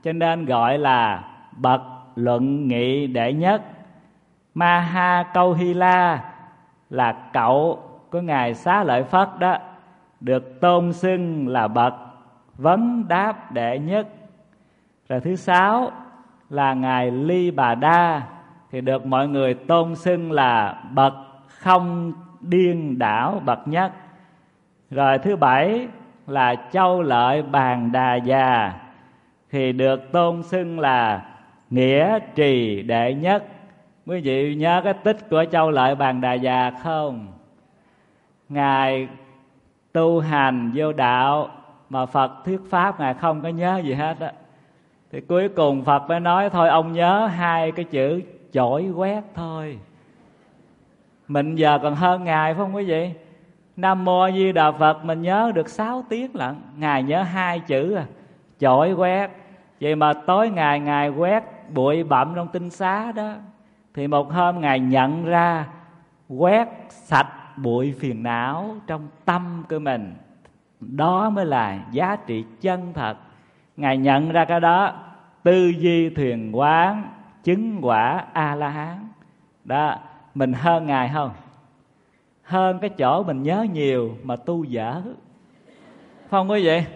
Speaker 2: cho nên gọi là bậc luận nghị đệ nhất. Maha Câu-hi-la là cậu của Ngài Xá Lợi Phất đó, được tôn xưng là bậc vấn đáp đệ nhất. Rồi thứ sáu là Ngài Ly Bà Đa, thì được mọi người tôn xưng là bậc không điên đảo bậc nhất. Rồi thứ bảy là Châu Lợi Bàn Đà Già, thì được tôn xưng là nghĩa trì đệ nhất. Quý vị nhớ cái tích của Châu Lợi Bàn Đà Già không? Ngài tu hành vô đạo mà Phật thuyết pháp Ngài không có nhớ gì hết á. Thì cuối cùng Phật mới nói thôi ông nhớ hai cái chữ chổi quét thôi. Mình giờ còn hơn Ngài phải không quý vị? Nam Mô A Di Đà Phật mình nhớ được 6 tiếng lận, Ngài nhớ hai chữ à, chổi quét. Vậy mà tối Ngài quét bụi bặm trong tinh xá đó, thì một hôm Ngài nhận ra quét sạch bụi phiền não trong tâm của mình. Đó mới là giá trị chân thật. Ngài nhận ra cái đó, tư duy thuyền quán, chứng quả A-la-hán. Đó, mình hơn Ngài không? Hơn cái chỗ mình nhớ nhiều mà tu dở, không quý vị?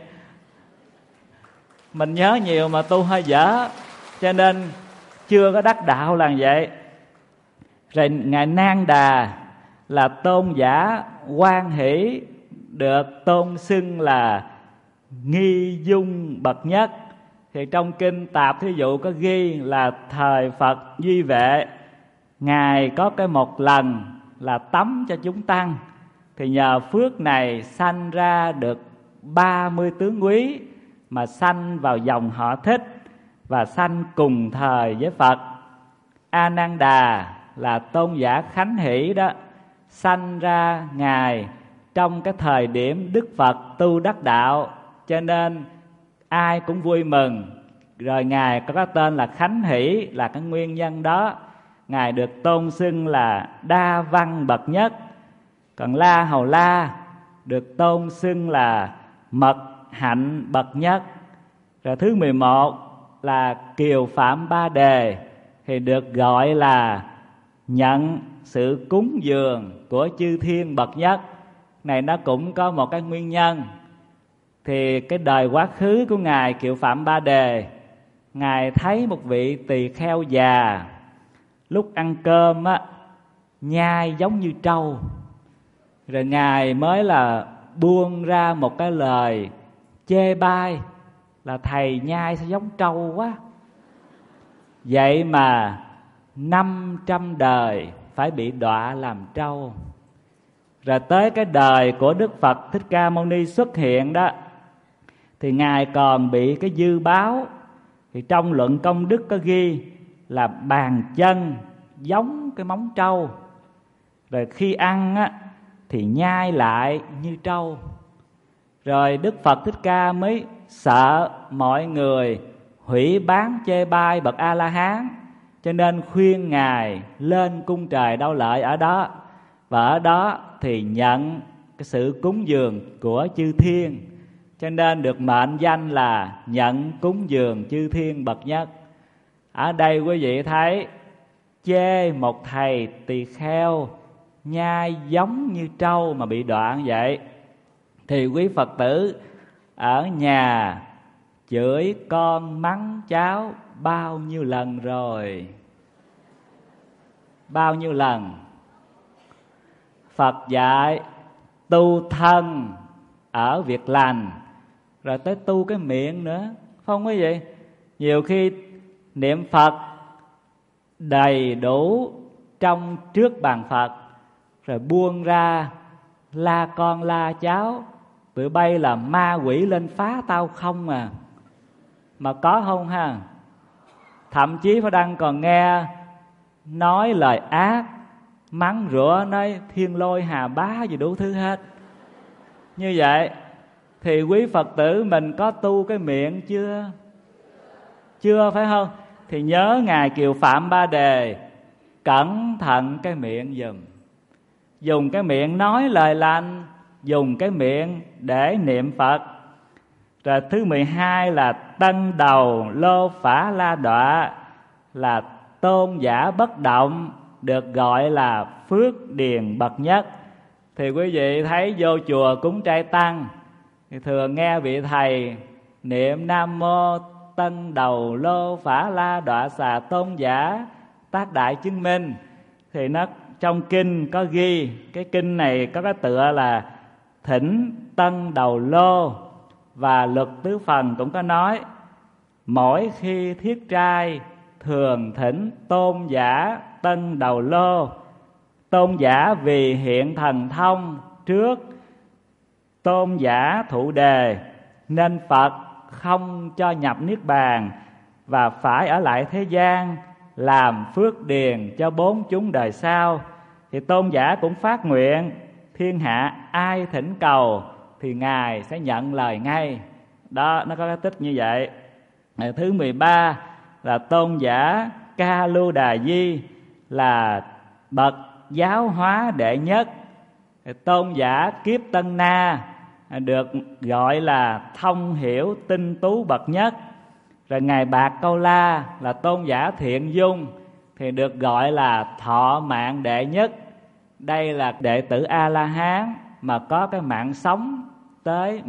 Speaker 2: Mình nhớ nhiều mà tu hơi dở, cho nên chưa có đắc đạo là vậy. Rồi Ngài Nan Đà là tôn giả hoan hỷ, được tôn xưng là nghi dung bậc nhất. Thì trong kinh Tạp thí dụ có ghi là thời Phật Duy Vệ, Ngài có cái một lần là tắm cho chúng tăng, thì nhờ phước này sanh ra được 30 tướng quý, mà sanh vào dòng họ Thích và sanh cùng thời với Phật. A Nan Đà là tôn giả khánh hỷ đó, sanh ra Ngài trong cái thời điểm Đức Phật tu đắc đạo, cho nên ai cũng vui mừng. Rồi Ngài có cái tên là khánh hỷ là cái nguyên nhân đó. Ngài được tôn xưng là đa văn bậc nhất. Còn La Hầu La được tôn xưng là mật hạnh bậc nhất. Rồi thứ 11 là Kiều Phạm Ba Đề, thì được gọi là nhận sự cúng dường của chư thiên bậc nhất. Này nó cũng có một cái nguyên nhân. Thì cái đời quá khứ của Ngài Kiều Phạm Ba Đề, Ngài thấy một vị tỳ kheo già, lúc ăn cơm á, nhai giống như trâu. Rồi Ngài mới là buông ra một cái lời chê bai là thầy nhai sao giống trâu quá. Vậy mà 500 đời phải bị đọa làm trâu. Rồi tới cái đời của Đức Phật Thích Ca Mâu Ni xuất hiện đó, thì Ngài còn bị cái dư báo. Thì trong luận công đức có ghi là bàn chân giống cái móng trâu, rồi khi ăn á, thì nhai lại như trâu. Rồi Đức Phật Thích Ca mới sợ mọi người hủy bán chê bai bậc A-la-hán, cho nên khuyên Ngài lên cung trời Đau Lợi ở đó. Và ở đó thì nhận cái sự cúng dường của chư thiên, cho nên được mệnh danh là nhận cúng dường chư thiên bậc nhất. Ở đây quý vị thấy chê một thầy tỳ kheo nhai giống như trâu mà bị đoạn vậy, thì quý Phật tử ở nhà chửi con mắng cháu bao nhiêu lần rồi? Bao nhiêu lần? Phật dạy tu thân ở việc lành, rồi tới tu cái miệng nữa, phải không quý vị? Nhiều khi niệm Phật đầy đủ trong trước bàn Phật, rồi buông ra la con la cháu, tụi bay là ma quỷ lên phá tao không à. Mà có không ha? Thậm chí Pháp Đăng còn nghe nói lời ác, mắng rủa, nói thiên lôi hà bá gì đủ thứ hết. Như vậy thì quý Phật tử mình có tu cái miệng chưa? Chưa phải không? Thì nhớ Ngài Kiều Phạm Ba Đề cẩn thận cái miệng dùm. Dùng cái miệng nói lời lành, dùng cái miệng để niệm Phật. Rồi thứ 12 là Tân Đầu Lô Phả La Đọa là tôn giả bất động, được gọi là phước điền bậc nhất. Thì quý vị thấy vô chùa cúng trai tăng thì thường nghe vị thầy niệm Nam Mô Tân Đầu Lô Phả La Đọa Xà Tôn Giả Tác Đại Chứng Minh. Thì nó trong kinh có ghi, cái kinh này có cái tựa là Thỉnh Tân Đầu Lô, và Luật Tứ Phần cũng có nói mỗi khi thiết trai thường thỉnh tôn giả Tân Đầu Lô. Tôn giả vì hiện thần thông trước tôn giả thụ đề, nên Phật không cho nhập niết bàn và phải ở lại thế gian làm phước điền cho bốn chúng đời sau. Thì tôn giả cũng phát nguyện thiên hạ ai thỉnh cầu thì Ngài sẽ nhận lời ngay. Đó, nó có cái tích như vậy. Thứ 13 là tôn giả Ca Lu Đà Di, là bậc giáo hóa đệ nhất. Tôn giả Kiếp Tân Na được gọi là thông hiểu tinh tú bậc nhất. Rồi Ngài Bạc Câu La là tôn giả Thiện Dung, thì được gọi là thọ mạng đệ nhất. Đây là đệ tử A-la-hán mà có cái mạng sống tới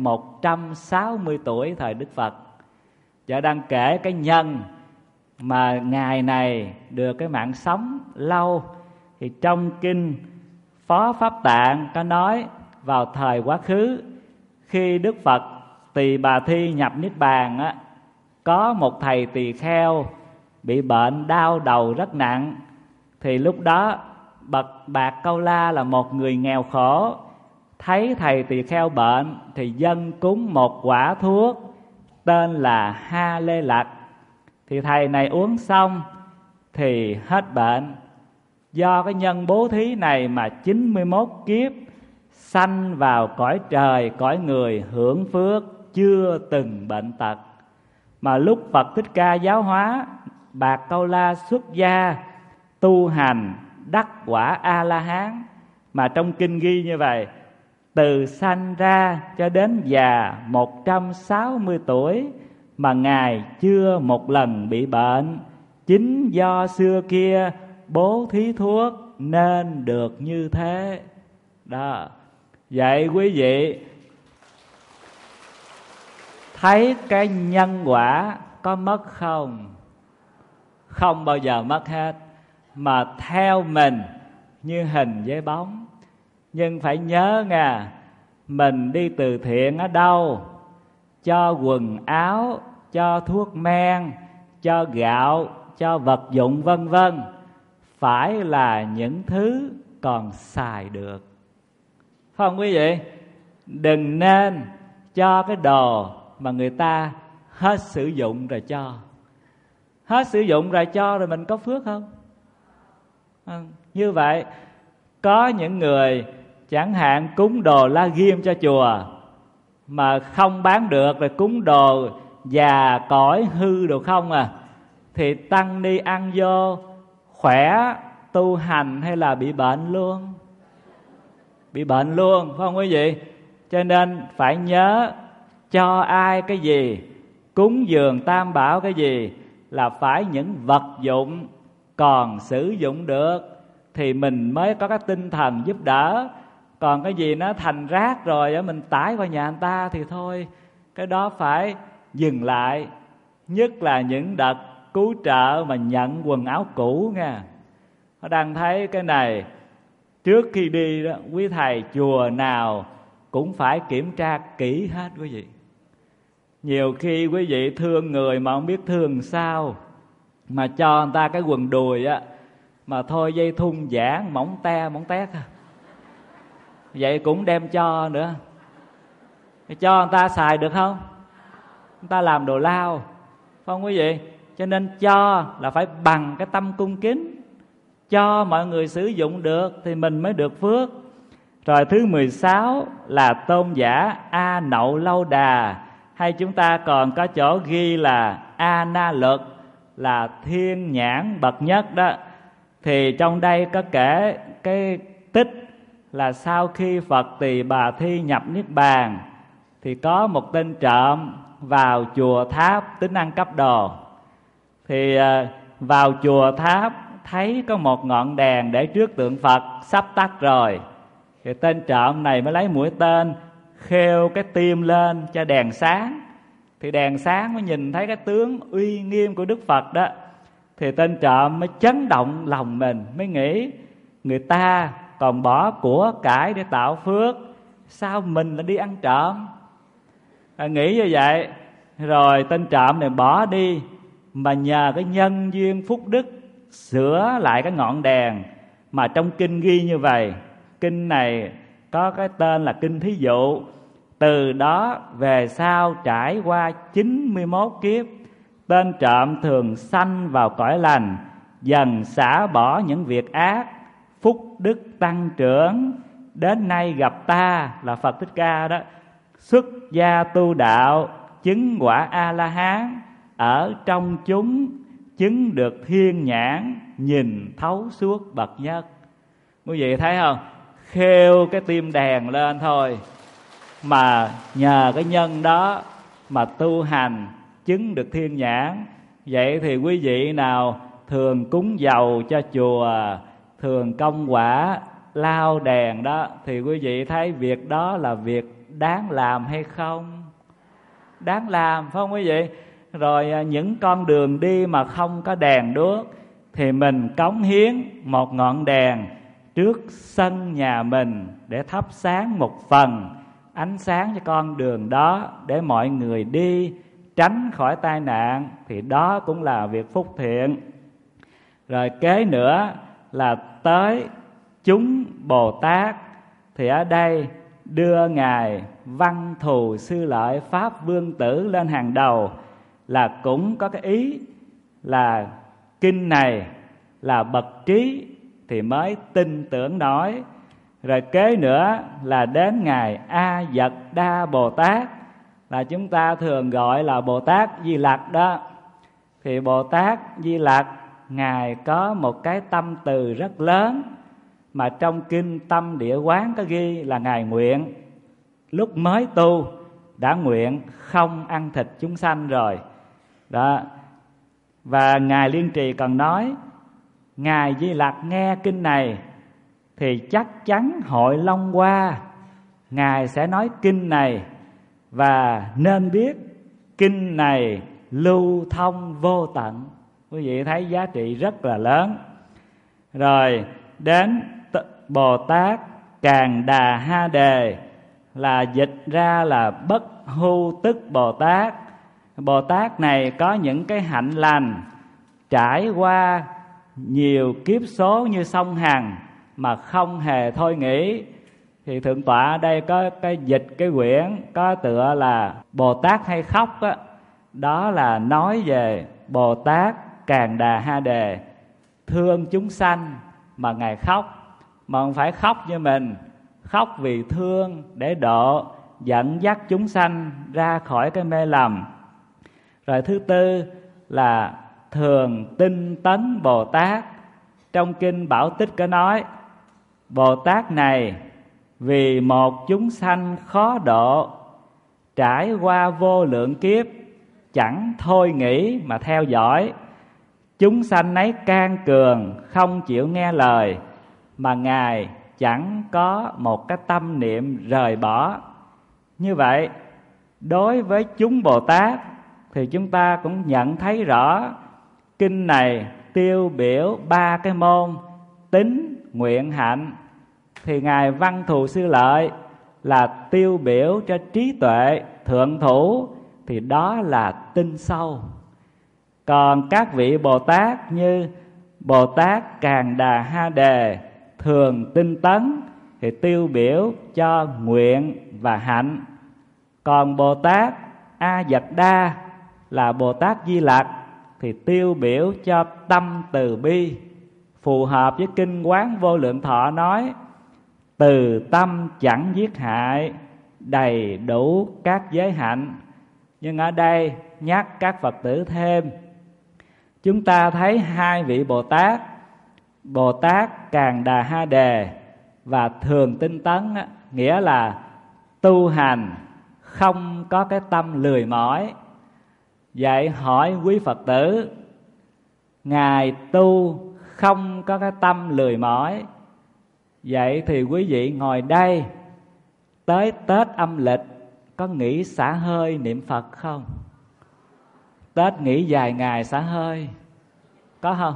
Speaker 2: 160 tuổi thời Đức Phật. Giờ đang kể cái nhân mà Ngài này được cái mạng sống lâu. Thì trong kinh Phó Pháp Tạng có nói vào thời quá khứ, khi Đức Phật Tỳ Bà Thi nhập Niết Bàn á, có một thầy tỳ kheo bị bệnh đau đầu rất nặng. Thì lúc đó bậc Bạc Câu La là một người nghèo khổ, thấy thầy tỳ kheo bệnh thì dâng cúng một quả thuốc tên là Ha Lê Lặc. Thì thầy này uống xong thì hết bệnh. Do cái nhân bố thí này mà 91 kiếp sanh vào cõi trời, cõi người hưởng phước, chưa từng bệnh tật. Mà lúc Phật Thích Ca giáo hóa, Bạc Câu La xuất gia tu hành đắc quả A-la-hán. Mà trong kinh ghi như vậy, từ sanh ra cho đến già 160 tuổi mà Ngài chưa một lần bị bệnh. Chính do xưa kia bố thí thuốc nên được như thế. Đó. Vậy quý vị thấy cái nhân quả có mất không? Không bao giờ mất hết. Mà theo mình như hình với bóng. Nhưng phải nhớ nha, mình đi từ thiện ở đâu, cho quần áo, cho thuốc men, cho gạo, cho vật dụng vân vân, phải là những thứ còn xài được. Phải không quý vị? Đừng nên cho cái đồ mà người ta hết sử dụng rồi cho. Hết sử dụng rồi cho rồi mình có phước không? Như vậy có những người chẳng hạn cúng đồ la ghim cho chùa mà không bán được, rồi cúng đồ già cõi hư đồ không à, thì tăng ni ăn vô khỏe tu hành hay là bị bệnh luôn? Bị bệnh luôn, phải không quý vị? Cho nên phải nhớ, cho ai cái gì, cúng dường tam bảo cái gì là phải những vật dụng còn sử dụng được thì mình mới có cái tinh thần giúp đỡ. Còn cái gì nó thành rác rồi mình tải vào nhà người ta thì thôi, cái đó phải dừng lại. Nhất là những đợt cứu trợ mà nhận quần áo cũ nha. Nó đang thấy cái này, trước khi đi đó, quý thầy chùa nào cũng phải kiểm tra kỹ hết quý vị. Nhiều khi quý vị thương người mà không biết thương sao, mà cho người ta cái quần đùi á, mà thôi dây thun giãn mỏng tét à. Vậy cũng đem cho nữa. Cho người ta xài được không? Người ta làm đồ lao, phải không quý vị? Cho nên cho là phải bằng cái tâm cung kính, cho mọi người sử dụng được thì mình mới được phước. Rồi thứ 16 là tôn giả A Nậu Lâu Đà, hay chúng ta còn có chỗ ghi là A Na Luật, là thiên nhãn bậc nhất đó. Thì trong đây có kể cái tích là sau khi Phật Tỳ Bà Thi nhập Niết Bàn thì có một tên trộm vào chùa tháp tính ăn cắp đồ. Thì vào chùa tháp thấy có một ngọn đèn để trước tượng Phật sắp tắt rồi, thì tên trộm này mới lấy mũi tên khêu cái tim lên cho đèn sáng. Thì đèn sáng mới nhìn thấy cái tướng uy nghiêm của Đức Phật đó. Thì tên trộm mới chấn động lòng mình, mới nghĩ người ta còn bỏ của cải để tạo phước, sao mình lại đi ăn trộm? Nghĩ như vậy, rồi tên trộm này bỏ đi, mà nhờ cái nhân duyên phúc đức sửa lại cái ngọn đèn mà trong kinh ghi như vậy. Kinh này có cái tên là Kinh Thí Dụ. Từ đó về sau trải qua 91 kiếp, tên trộm thường sanh vào cõi lành, dần xả bỏ những việc ác, phúc đức tăng trưởng. Đến nay gặp ta là Phật Thích Ca đó, xuất gia tu đạo, chứng quả A-la-hán, ở trong chúng chứng được thiên nhãn, nhìn thấu suốt bậc nhất. Quý vị thấy không? Khêu cái tim đèn lên thôi mà nhờ cái nhân đó mà tu hành chứng được thiên nhãn. Vậy thì quý vị nào thường cúng dầu cho chùa, thường công quả lau đèn đó, thì quý vị thấy việc đó là việc đáng làm hay không? Đáng làm, phải không quý vị? Rồi những con đường đi mà không có đèn đuốc thì mình cống hiến một ngọn đèn trước sân nhà mình để thắp sáng một phần ánh sáng cho con đường đó, để mọi người đi tránh khỏi tai nạn, thì đó cũng là việc phúc thiện. Rồi kế nữa là tới chúng Bồ Tát, thì ở đây đưa Ngài Văn Thù Sư Lợi Pháp Vương Tử lên hàng đầu, là cũng có cái ý là kinh này là bậc trí thì mới tin tưởng nói. Rồi kế nữa là đến Ngài A Dật Đa Bồ Tát, là chúng ta thường gọi là Bồ Tát Di Lặc đó. Thì Bồ Tát Di Lặc Ngài có một cái tâm từ rất lớn, mà trong kinh Tâm Địa Quán có ghi là Ngài nguyện lúc mới tu đã nguyện không ăn thịt chúng sanh rồi đó. Và Ngài Liên Trì còn nói, Ngài Di Lặc nghe kinh này thì chắc chắn hội Long Hoa Ngài sẽ nói kinh này, và nên biết kinh này lưu thông vô tận. Quý vị thấy giá trị rất là lớn. Rồi đến Bồ Tát Càn Đà Ha Đề, là dịch ra là Bất Hu Tức Bồ Tát. Bồ Tát này có những cái hạnh lành, trải qua nhiều kiếp số như sông Hằng mà không hề thôi nghĩ. Thì Thượng tọa ở đây có cái dịch cái quyển có tựa là Bồ Tát hay khóc đó. Đó là nói về Bồ Tát Càn Đà Ha Đề, thương chúng sanh mà Ngài khóc. Mà không phải khóc như mình, khóc vì thương để độ, dẫn dắt chúng sanh ra khỏi cái mê lầm. Rồi thứ tư là thường tinh tấn Bồ Tát. Trong kinh Bảo Tích có nói, Bồ Tát này vì một chúng sanh khó độ, trải qua vô lượng kiếp, chẳng thôi nghĩ mà theo dõi. Chúng sanh ấy can cường, không chịu nghe lời, mà Ngài chẳng có một cái tâm niệm rời bỏ. Như vậy, đối với chúng Bồ Tát thì chúng ta cũng nhận thấy rõ kinh này tiêu biểu ba cái môn tín, nguyện, hạnh. Thì Ngài Văn Thù Sư Lợi là tiêu biểu cho trí tuệ thượng thủ, thì đó là tinh sâu. Còn các vị Bồ Tát như Bồ Tát Càn Đà Ha Đề thường tinh tấn thì tiêu biểu cho nguyện và hạnh. Còn Bồ Tát A Dật Đa là Bồ Tát Di Lặc thì tiêu biểu cho tâm từ bi, phù hợp với kinh Quán Vô Lượng Thọ nói, từ tâm chẳng giết hại, đầy đủ các giới hạnh. Nhưng ở đây nhắc các Phật tử thêm, chúng ta thấy hai vị Bồ Tát, Bồ Tát Càn Đà Ha Đề và thường tinh tấn, nghĩa là tu hành không có cái tâm lười mỏi. Vậy hỏi quý Phật tử, Ngài tu không có cái tâm lười mỏi, vậy thì quý vị ngồi đây tới Tết âm lịch có nghỉ xả hơi niệm Phật không? Tết nghỉ vài ngày xả hơi có không?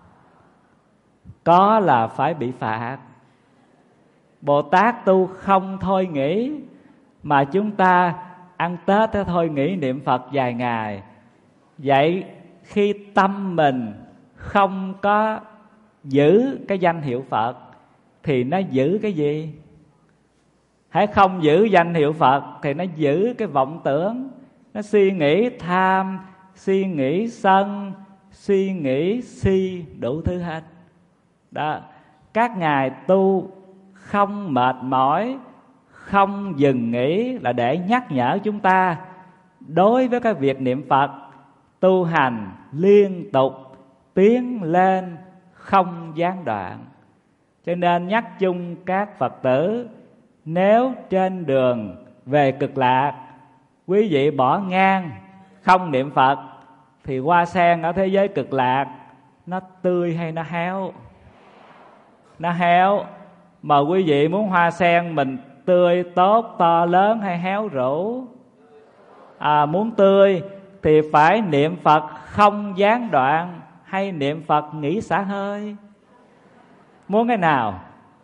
Speaker 2: Có là phải bị phạt. Bồ Tát tu không thôi nghỉ, mà chúng ta ăn Tết thế thôi nghỉ niệm Phật vài ngày. Vậy khi tâm mình không có giữ cái danh hiệu Phật thì nó giữ cái gì? Hãy không giữ danh hiệu Phật thì nó giữ cái vọng tưởng, nó suy nghĩ tham, suy nghĩ sân, suy nghĩ si, đủ thứ hết. Đó, các ngài tu không mệt mỏi, không dừng nghỉ là để nhắc nhở chúng ta đối với cái việc niệm Phật, tu hành liên tục tiến lên, không gián đoạn. Cho nên nhắc chung các Phật tử, nếu trên đường về Cực Lạc quý vị bỏ ngang không niệm Phật thì hoa sen ở thế giới Cực Lạc nó tươi hay nó héo? Nó héo. Mà quý vị muốn hoa sen mình tươi tốt to lớn hay héo rũ? Muốn tươi thì phải niệm Phật không gián đoạn hay niệm Phật nghỉ xả hơi? Muốn cái nào?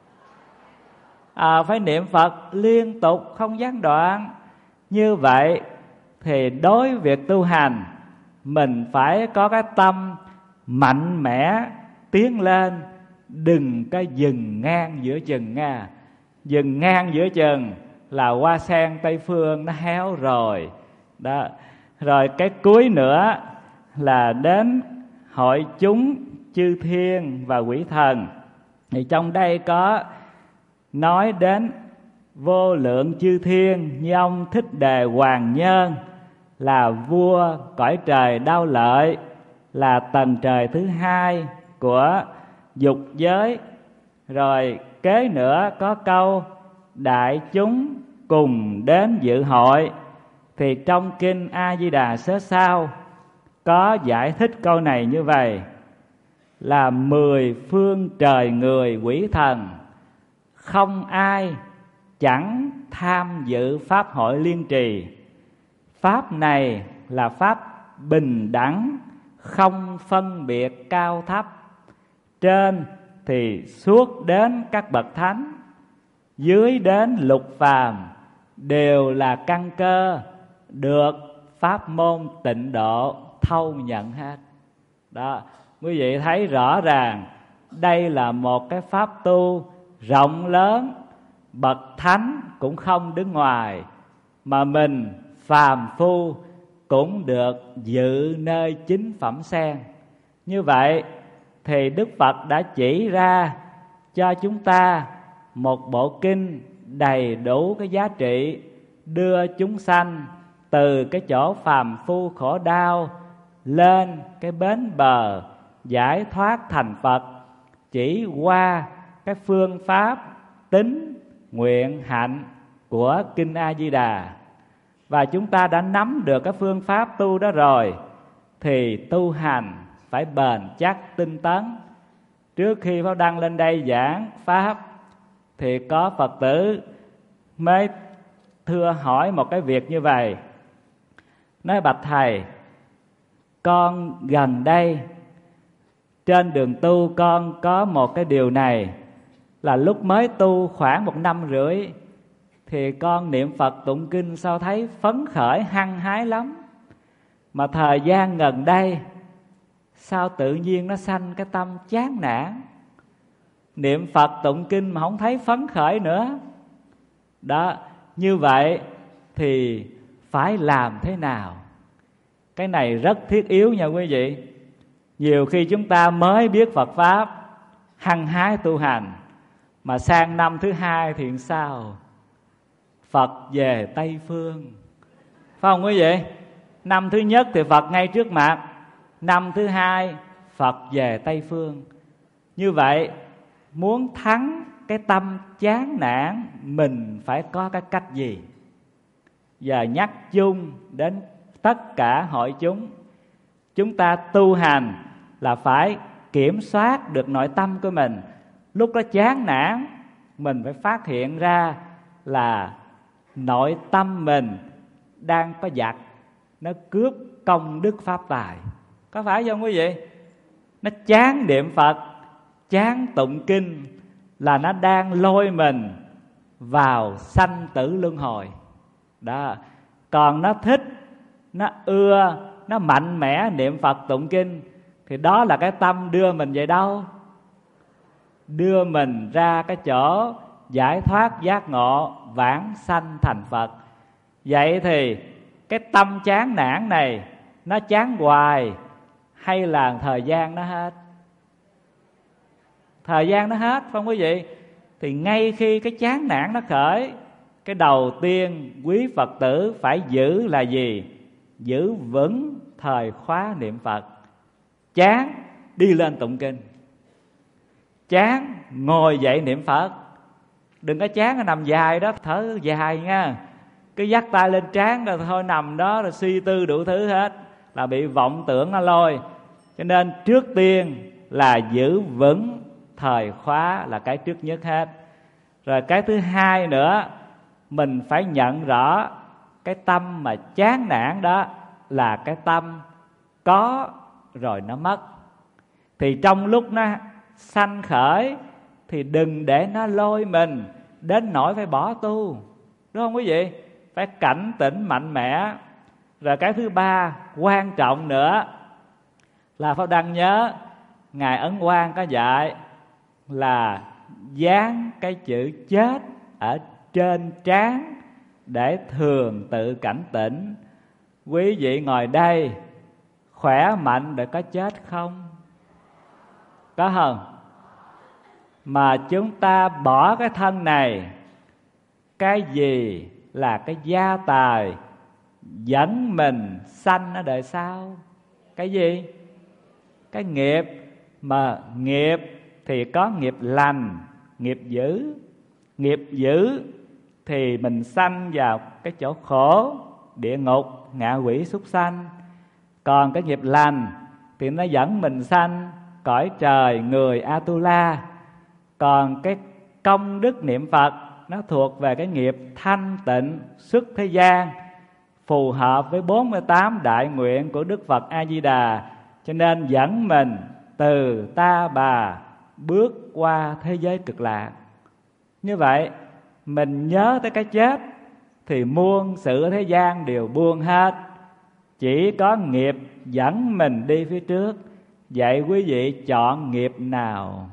Speaker 2: Phải niệm Phật liên tục không gián đoạn. Như vậy thì đối với việc tu hành, mình phải có cái tâm mạnh mẽ tiến lên, đừng có dừng ngang giữa chừng nha. Dừng ngang giữa chừng là hoa sen Tây Phương nó héo rồi đó. Rồi cái cuối nữa là đến hội chúng chư thiên và quỷ thần. Thì trong đây có nói đến vô lượng chư thiên như ông Thích Đề Hoàng Nhân, là vua cõi trời Đao Lợi, là tầng trời thứ hai của dục giới. Rồi kế nữa có câu đại chúng cùng đến dự hội. Thì trong kinh A Di Đà Sớ Sao có giải thích câu này như vậy, là 10 phương trời người quỷ thần, không ai chẳng tham dự pháp hội liên trì. Pháp này là pháp bình đẳng, không phân biệt cao thấp. Trên thì suốt đến các bậc thánh, dưới đến lục phàm, đều là căn cơ được pháp môn tịnh độ thâu nhận hết. Đó, quý vị thấy rõ ràng đây là một cái pháp tu rộng lớn, bậc thánh cũng không đứng ngoài, mà mình phàm phu cũng được dự nơi chính phẩm sen. Như vậy thì Đức Phật đã chỉ ra cho chúng ta một bộ kinh đầy đủ cái giá trị, đưa chúng sanh từ cái chỗ phàm phu khổ đau lên cái bến bờ giải thoát thành Phật, chỉ qua cái phương pháp tín nguyện hạnh của kinh A Di Đà. Và chúng ta đã nắm được cái phương pháp tu đó rồi thì tu hành phải bền chắc tinh tấn. Trước khi Pháp Đăng lên đây giảng pháp thì có Phật tử mới thưa hỏi một cái việc như vậy. Nói bạch thầy, con gần đây trên đường tu con có một cái điều này, là lúc mới tu khoảng 1 năm rưỡi thì con niệm Phật tụng kinh sao thấy phấn khởi hăng hái lắm. Mà thời gian gần đây sao tự nhiên nó sanh cái tâm chán nản, niệm Phật tụng kinh mà không thấy phấn khởi nữa. Đó, như vậy thì phải làm thế nào? Cái này rất thiết yếu nha quý vị. Nhiều khi chúng ta mới biết Phật Pháp, hăng hái tu hành, mà sang năm thứ hai thì sao? Phật về Tây Phương, phải không quý vị? Năm thứ nhất thì Phật ngay trước mặt, năm thứ hai Phật về Tây Phương. Như vậy muốn thắng cái tâm chán nản, mình phải có cái cách gì? và nhắc chung đến tất cả hội chúng. Chúng ta tu hành là phải kiểm soát được nội tâm của mình. Lúc đó chán nản, mình phải phát hiện ra là nội tâm mình đang có giặc, nó cướp công đức pháp tài. Có phải không quý vị? Nó chán niệm Phật, chán tụng kinh là nó đang lôi mình vào sanh tử luân hồi đó. Còn nó thích, nó ưa, nó mạnh mẽ niệm Phật tụng kinh thì đó là cái tâm đưa mình về đâu? Đưa mình ra cái chỗ giải thoát giác ngộ, vãng sanh thành Phật. Vậy thì cái tâm chán nản này nó chán hoài hay là thời gian nó hết? Thời gian nó hết, phải không quý vị? Thì ngay khi cái chán nản nó khởi, cái đầu tiên quý Phật tử phải giữ là gì? Giữ vững thời khóa niệm Phật. Chán đi lên tụng kinh, chán ngồi dậy niệm Phật. Đừng có chán nó nằm dài đó, thở dài nha. Cứ dắt tay lên trán rồi thôi nằm đó rồi suy tư đủ thứ hết, là bị vọng tưởng nó lôi. Cho nên trước tiên là giữ vững thời khóa là cái trước nhất hết. Rồi cái thứ hai nữa, mình phải nhận rõ cái tâm mà chán nản đó là cái tâm có rồi nó mất. Thì trong lúc nó sanh khởi thì đừng để nó lôi mình đến nỗi phải bỏ tu, đúng không quý vị? Phải cảnh tỉnh mạnh mẽ. Rồi cái thứ ba quan trọng nữa là Pháp Đăng nhớ Ngài Ấn Quang có dạy là dán cái chữ chết ở trên trán để thường tự cảnh tỉnh. Quý vị ngồi đây khỏe mạnh để có chết không? Có không? Mà chúng ta bỏ cái thân này, cái gì là cái gia tài dẫn mình sanh ở đời sau? Cái gì? Cái nghiệp. Mà nghiệp thì có nghiệp lành, nghiệp dữ. Nghiệp dữ thì mình sanh vào cái chỗ khổ, địa ngục, ngạ quỷ, súc sanh. Còn cái nghiệp lành thì nó dẫn mình sanh cõi trời, người, Atula. Còn cái công đức niệm Phật nó thuộc về cái nghiệp thanh tịnh xuất thế gian, phù hợp với 48 đại nguyện của Đức Phật A Di Đà, cho nên dẫn mình từ ta bà bước qua thế giới cực lạc. Như vậy mình nhớ tới cái chết thì muôn sự thế gian đều buông hết, chỉ có nghiệp dẫn mình đi phía trước. Vậy quý vị chọn nghiệp nào?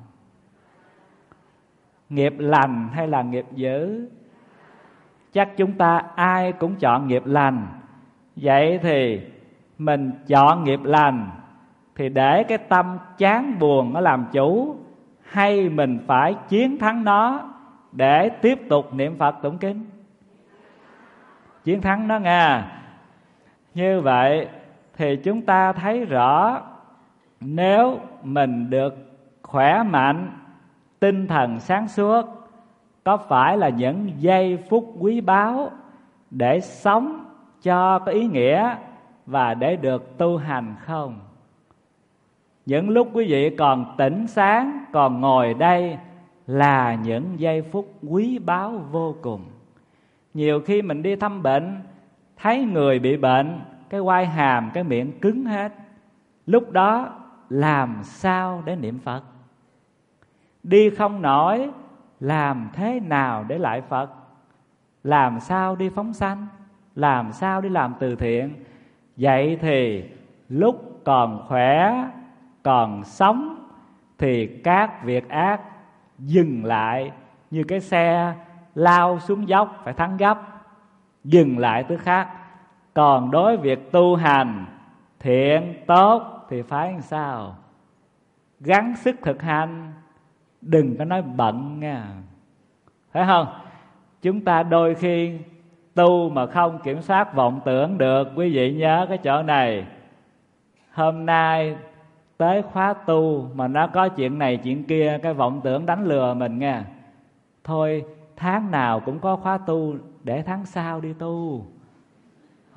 Speaker 2: Nghiệp lành hay là nghiệp dữ? Chắc chúng ta ai cũng chọn nghiệp lành. Vậy thì mình chọn nghiệp lành thì để cái tâm chán buồn nó làm chủ, hay mình phải chiến thắng nó để tiếp tục niệm Phật tụng kinh? Chiến thắng nó nha. Như vậy thì chúng ta thấy rõ, nếu mình được khỏe mạnh, tinh thần sáng suốt, có phải là những giây phút quý báu để sống cho có ý nghĩa và để được tu hành không? Những lúc quý vị còn tỉnh sáng, còn ngồi đây là những giây phút quý báu vô cùng. Nhiều khi mình đi thăm bệnh, thấy người bị bệnh, cái quai hàm, cái miệng cứng hết. Lúc đó làm sao để niệm Phật? Đi không nổi, làm thế nào để lại Phật? Làm sao đi phóng sanh? Làm sao đi làm từ thiện? Vậy thì lúc còn khỏe, còn sống thì các việc ác dừng lại, như cái xe lao xuống dốc phải thắng gấp, dừng lại tức khắc. Còn đối việc tu hành thiện tốt thì phải làm sao? Gắng sức thực hành, đừng có nói bận nha, phải không? Chúng ta đôi khi tu mà không kiểm soát vọng tưởng được. Quý vị nhớ cái chỗ này. Hôm nay tới khóa tu mà nó có chuyện này chuyện kia, cái vọng tưởng đánh lừa mình nha. Thôi tháng nào cũng có khóa tu, để tháng sau đi tu.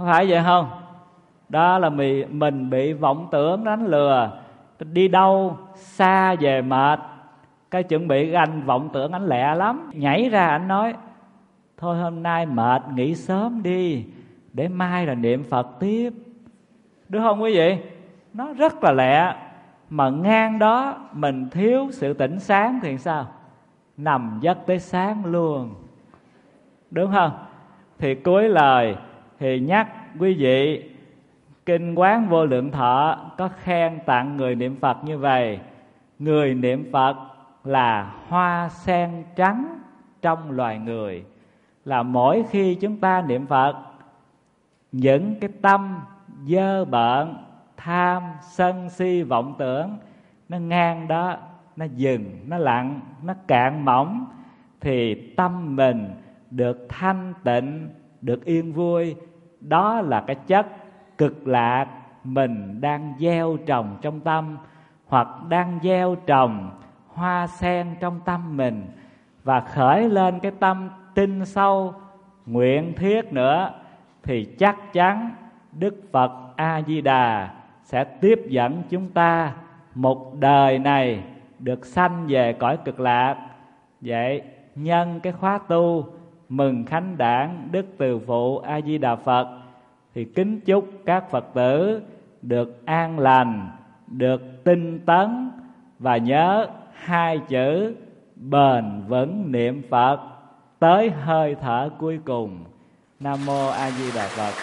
Speaker 2: Có phải vậy không? Đó là mình bị vọng tưởng đánh lừa. Đi đâu xa về mệt, cái chuẩn bị anh vọng tưởng anh lẹ lắm, nhảy ra anh nói thôi hôm nay mệt nghỉ sớm đi, để mai là niệm Phật tiếp. Đúng không quý vị? Nó rất là lẹ. Mà ngang đó mình thiếu sự tỉnh sáng thì sao? Nằm giấc tới sáng luôn. Đúng không? Thì cuối lời thì nhắc quý vị, Kinh Quán Vô Lượng Thọ có khen tặng người niệm Phật như vậy: người niệm Phật là hoa sen trắng trong loài người. Là mỗi khi chúng ta niệm Phật, những cái tâm dơ bợn, tham, sân si, vọng tưởng nó ngang đó, nó dừng, nó lặng, nó cạn mỏng, thì tâm mình được thanh tịnh, được yên vui. Đó là cái chất cực lạc mình đang gieo trồng trong tâm, hoặc đang gieo trồng hoa sen trong tâm mình. Và khởi lên cái tâm tin sâu, nguyện thiết nữa, thì chắc chắn Đức Phật A-di-đà sẽ tiếp dẫn chúng ta một đời này được sanh về cõi cực lạc. Vậy nhân cái khóa tu mừng khánh đản Đức Từ Phụ A-di-đà Phật, thì kính chúc các Phật tử được an lành, được tinh tấn, và nhớ hai chữ bền vững niệm Phật tới hơi thở cuối cùng. Nam Mô A Di Đà Phật.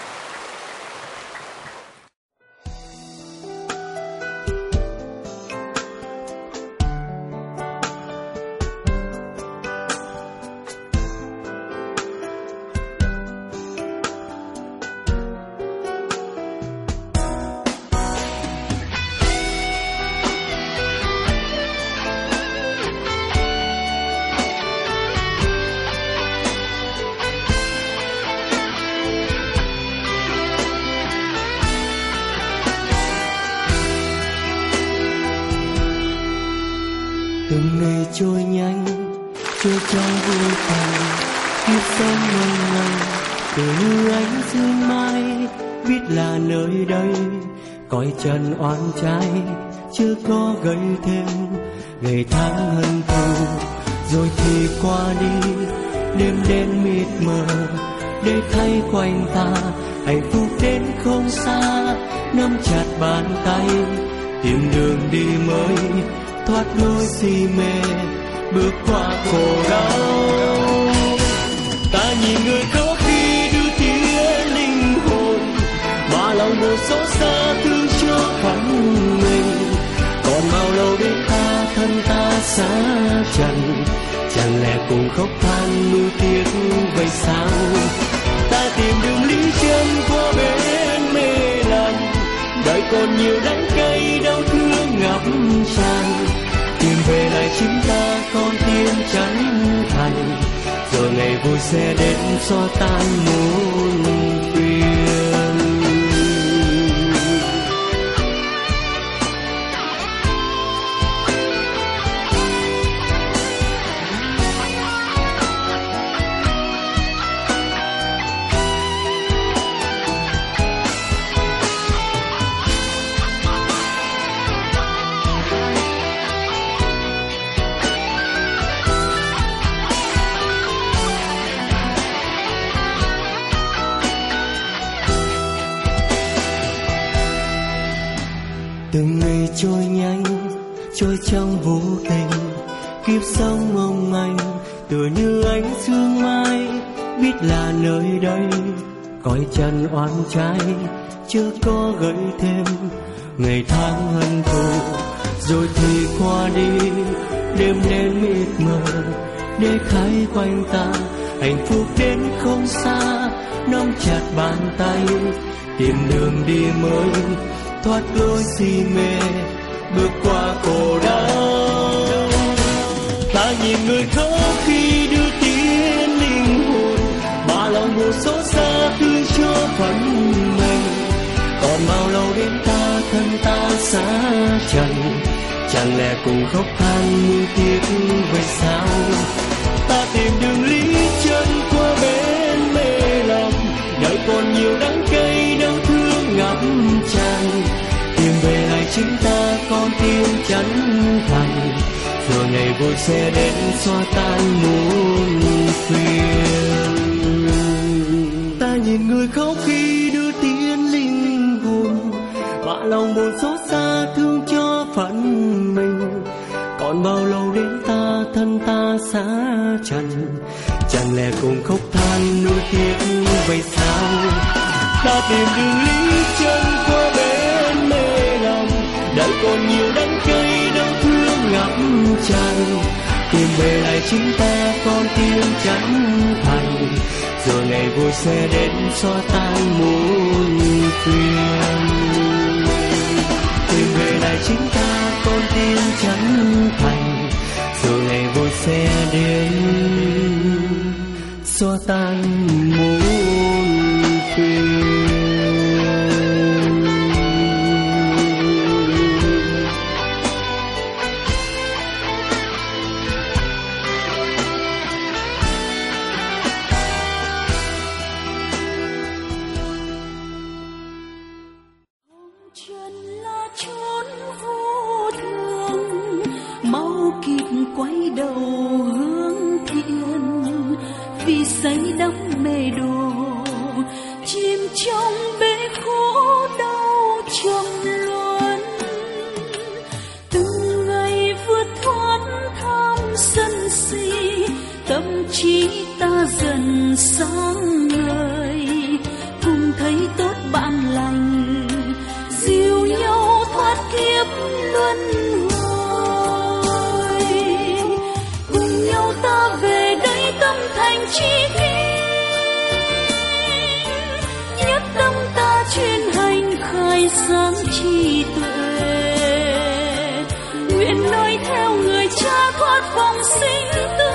Speaker 3: Từng ngày trôi nhanh, trôi trong vô tận, kiếp sống ngần ngần, từ như ánh sương mai, biết là nơi đây, cõi trần oan trái, chưa có gây thêm ngày tháng hận thù, rồi thì qua đi, đêm đến mịt mờ, để thay quanh ta, hạnh phúc đến không xa, nắm chặt bàn tay, tìm đường đi mới, thoát lối si mê, bước qua khổ đau. Ta nhìn người có khi đưa tiếng linh hồn, mà lòng buồn xót xa thương cho phận mình. Còn bao lâu đến ta thân ta xa trần, chẳng lẽ cùng khóc than nuối tiếc vậy sao? Ta tìm đường lý chân qua bên mê lầm, đời còn nhiều đắng cay đau thương ngập tràn. Tìm về lại chính ta con tim chân thành, rồi ngày vui sẽ đến xóa tan muôn phiền. Từng ngày trôi nhanh, trôi trong vô tình, kiếp sống mong manh, tựa như ánh sương mai, biết là nơi đây, cõi trần oan trái, chưa có gợi thêm ngày tháng hận thù, rồi thì qua đi, đêm đến mịt mờ, để khai quanh ta, hạnh phúc đến không xa, nắm chặt bàn tay, tìm đường đi mới, thoát lối si mê, bước qua khổ đau. Ta nhìn người khóc khi đưa tiếng linh hồn, mà lòng buồn xót xa thương cho phận mình. Còn bao lâu đến ta thân ta xa trần, chẳng lẽ cùng khóc than nuối tiếc vậy sao? Ta tìm đường lý chân qua bên mê lầm, đời còn nhiều đắng cay ta con tim chân thành, rồi ngày vui sẽ đến xóa tan muôn phiền. Ta nhìn người khóc khi đưa tiến linh hồn, và lòng buồn xót xa thương cho phận mình. Còn bao lâu đến ta thân ta xa trần, chẳng lẽ cùng khóc than nuối tiếc vậy sao? Ta tìm đường lý chân qua bên mê lòng, đời còn nhiều đắng cay đau thương ngập tràn. Tìm về lại chính ta con tim chân thành, rồi ngày vui sẽ đến xóa tan muôn phiền. Tìm về lại chính ta con tim chân thành, rồi ngày vui sẽ đến xóa tan muôn phiền.
Speaker 4: Quay đầu hướng thiện, vì say đắm mê đồ, chìm trong bể khổ đau trầm luân. Từng ngày vượt thoát tham sân si, tâm trí ta dần sáng ngời, cùng thấy tốt bạn lành, dìu nhau thoát kiếp luân. Ta về đây tâm thành chi kiến, nhất tâm ta chuyên hành khai sáng trí tuệ, nguyện noi theo người cha thoát vòng sinh tử.